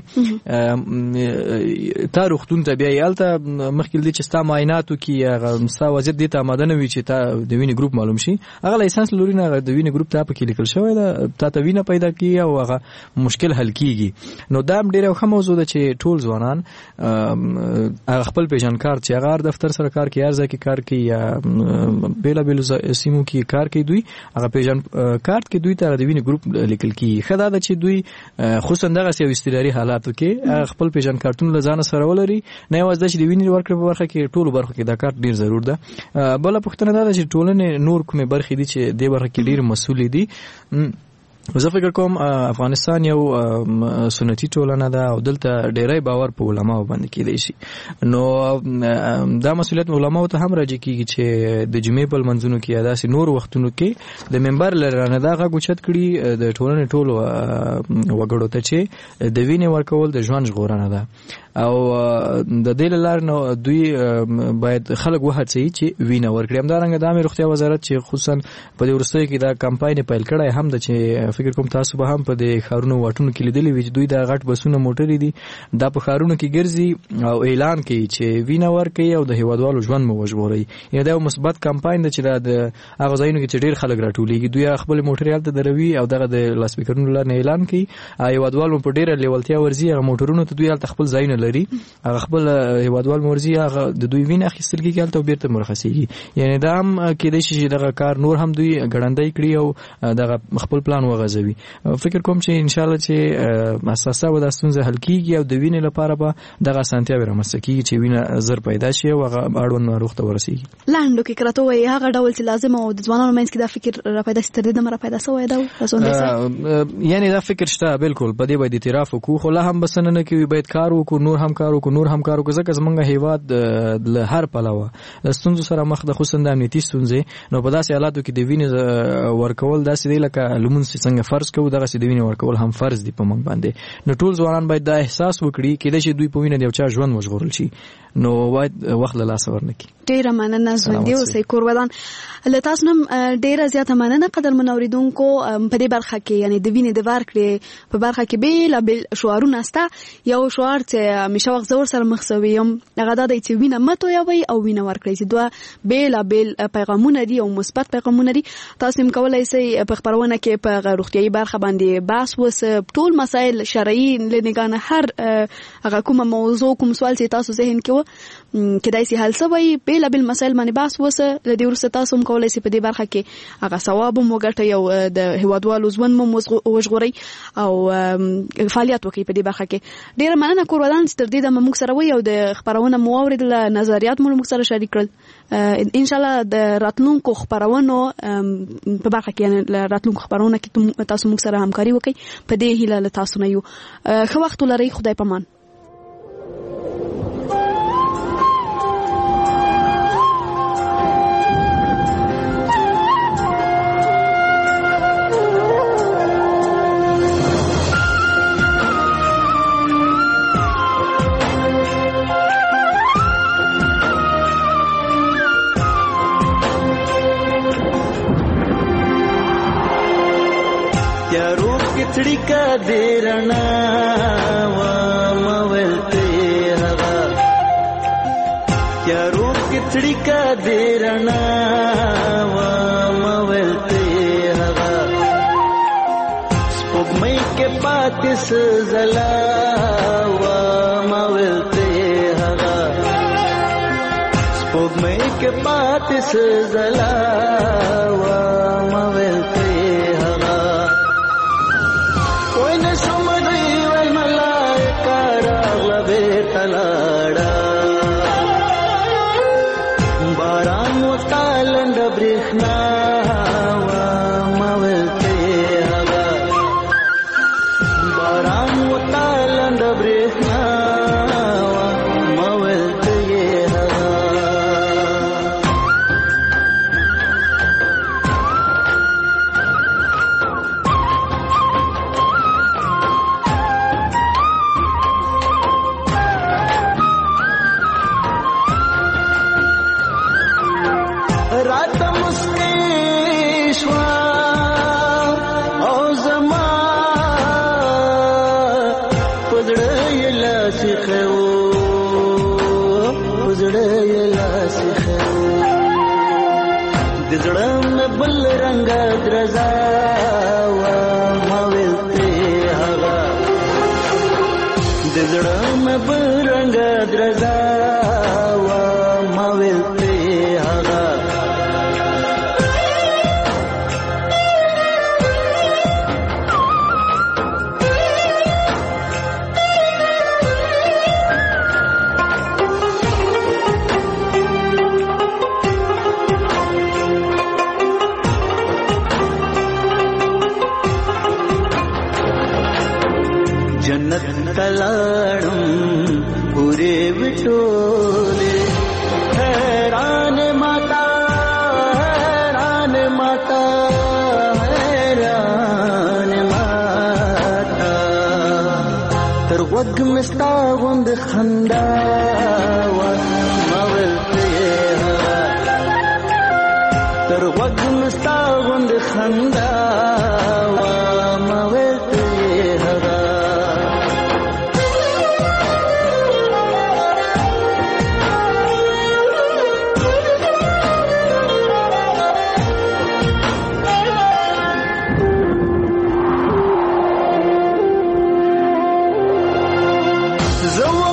تا روغتون ته بیایي، هلته مخکې دې چې ستا معایناتو کې هغه ستا وضعیت دې ته آماده نه وي چې تا د وینې ګروپ معلوم شي، هغه لایسنس لري نه، د وینې ګروپ ته پکې لیکل شوی ده، تا ته وینه پیدا کیږي او هغه مشکل حل کیږي. نو دا ډېره ښه موضوع ده چې ټول ځوانان هغه خپل پیژنکار چې هغه هر دفتر سره کار کوي، هر ځای کې کار کوي یا بېلابېلو سیمو کې کار کوي، دوی هغه پیژن کارت کې دوی ته د وینې ګروپ لیکل کیږي. ښه دا ده چې دوی خصوصا دغسې یو اضطراري حالاتو کې خپل پیژن کارتونه له ځانه سره ولري، نه یوازې دا چې د وینې ورکړې په برخه کې، ټولو برخو کې دا کارت ډېر ضرور ده. بله پوښتنه دا ده چې ټولنې نور کومې برخې دي چې دې برخه کې ډېرې مسؤلې دي. زه فکر کوم افغانستان یو سنتي ټولنه ده او دلته ډیری باور په علماو باندې کېدی شي، نو دا مسؤلیت علماو ته هم راځي کېږي چې د جمعې په لمانځونو کې یا داسې نور وختونو کې د منبر له رانه دا غږ اوچت کړي د ټولنې ټولو وګړو ته چې د وینې ورکول د ژوند ژغورنه ده، او د دې له لارې نو دوی باید خلک وهڅوي چې وینه ورکړي. همدارنګه د عامې روغتیا وزارت چې خصوصا په دې وروستیو کې دا کمپاین پیل کړی هم ده، چې فکر کوم تاسو به هم په دې ښارونو واټونو کې لیدلي وي چې دوی دا غټ بسونه موټرې دي دا په ښارونو کې ګرځي او اعلان کوي چې وینه ورکوي او د هیوادوالو ژوند مو وژغورئ. یعنې دا یو مثبت کمپاین ده چې دا د هغه ځایونو کې چې ډېر خلک راټولېږي دوی خپلې موټرې هلته دروي او دغه د لاسپیکرونو له لارې اعلان کوي، هیوادوال مو په ډېره لیوالتیا ورځي هغه موټرونو ته، دوی هلته خپل ځایونه لري، هغه خپل هیوادوال مرزي هغه د دوی وینه اخیستل کېږي هلته او بیرته مرخصېږي. یعنې دا هم کېدای شي چې دغه کار نور هم دوی ګړندی کړي او دغه خپل پلان وغځوي. فکر کوم چې ان شاء الله چې اساسا و د ستونزه حل کیږي او د وینې لپاره به دغه اسانتیاوې رامنځته کیږي چې وینه زر پیدا شي او هغه اړوند ناروغ ته ورسیږي. لاندو کې کراته وایي هغه ډول چې لازم او د ځوانانو منځ کې دا فکر را پیدا شي، تر دې دمه را پیدا شوی ده. یعنې دا فکر شته، بالکل په دې باید اعتراف وکړو، خو لا هم بسنه نه کوي، باید کار وکړو، نور هم کار وکړو، نور هم کار وکړو، ځکه زمونږ هیواد له هر پلوه له ستونزو سره مخ ده، خصوصا د امنیتي ستونزې. نو په داسې حالاتو کې د وینې ورکول داسې دی لکه لمونځ چې څنګه فرض کوو دغسې د وینې ورکول هم فرض دي په موږ باندې. نو ټول ځوانان باید دا احساس وکړي کېدای شي دوی په وینه د یو چا ژوند وژغورل شي، نو باید وخت له لاسه ورنکړي. ډېره مننه ژوندي اوسئ کورودان. له تاسو نه ډېره زیاته مننه قدرمن اورېدونکو. په دې برخه کې یعنې د وینې د ورکړې په برخه کې بېلابېل شعارونه شته. یو شعار چې همیشه وخت زه ورسره مخ سوی یم هغه دا دی چې وینه مه تویوئ او وینه ورکړئ، چې دوه بېلابېل پیغامونه دي او مثبت پیغامونه دي. تاسو هم کولی شئ په خپرونه کې په روغتیایي برخه باندې بحث وسه، ټول مسایل شرعي له نګاه نه هر هغه کومه موضوع کوم سوال چې تاسو ذهن کې و کېدای شي حل شوی، بېلابېل مسایل باندې بحث وسه. له دې وروسته تاسو هم کولی شئ په دې برخه کې هغه ثواب هم وګټئ او د هیوادوالو ژوند مو وژغورئ او فعالیت وکړئ په دې برخه کې. ډېره مننه کورودان چې تر دې دمه موږ سره وئ او د خپرونه مو واورېدله، نظریات مو موږ سره شریک کړل. انشاءالله د راتلونکو خپرونو په برخه کې یعنې راتلونکو خپرونه کې تاسو موږ سره همکاري وکړئ، په دې هیله له تاسو نه یو. ښه وخت ولرئ، خدای پامان. تڑکا دے رنا وا مولتے ہوا کیا روک تڑکا دے رنا وا مولتے ہوا سپوږمۍ کے پاتس زلا وا مولتے ہوا سپوږمۍ کے پاتس زلا وا مولتے تلاڑا باران و تالند برخنا و مولتے ہوا باران و تالند برخنا و مولتے لاسې خو پزړه لاسې خو د زړه مې بل رنگ درزا وا ما ویلته هغه د زړه مې بل رنگ درزا وا ما ویلته هغه जन्नत तलाड़म पूरे बिटोले हैरान माता हैरान माता हैरान माता तर वग मिस्ता गुंद खंदा मवलते तर वग मिस्ता गुंद खंदा मवलते The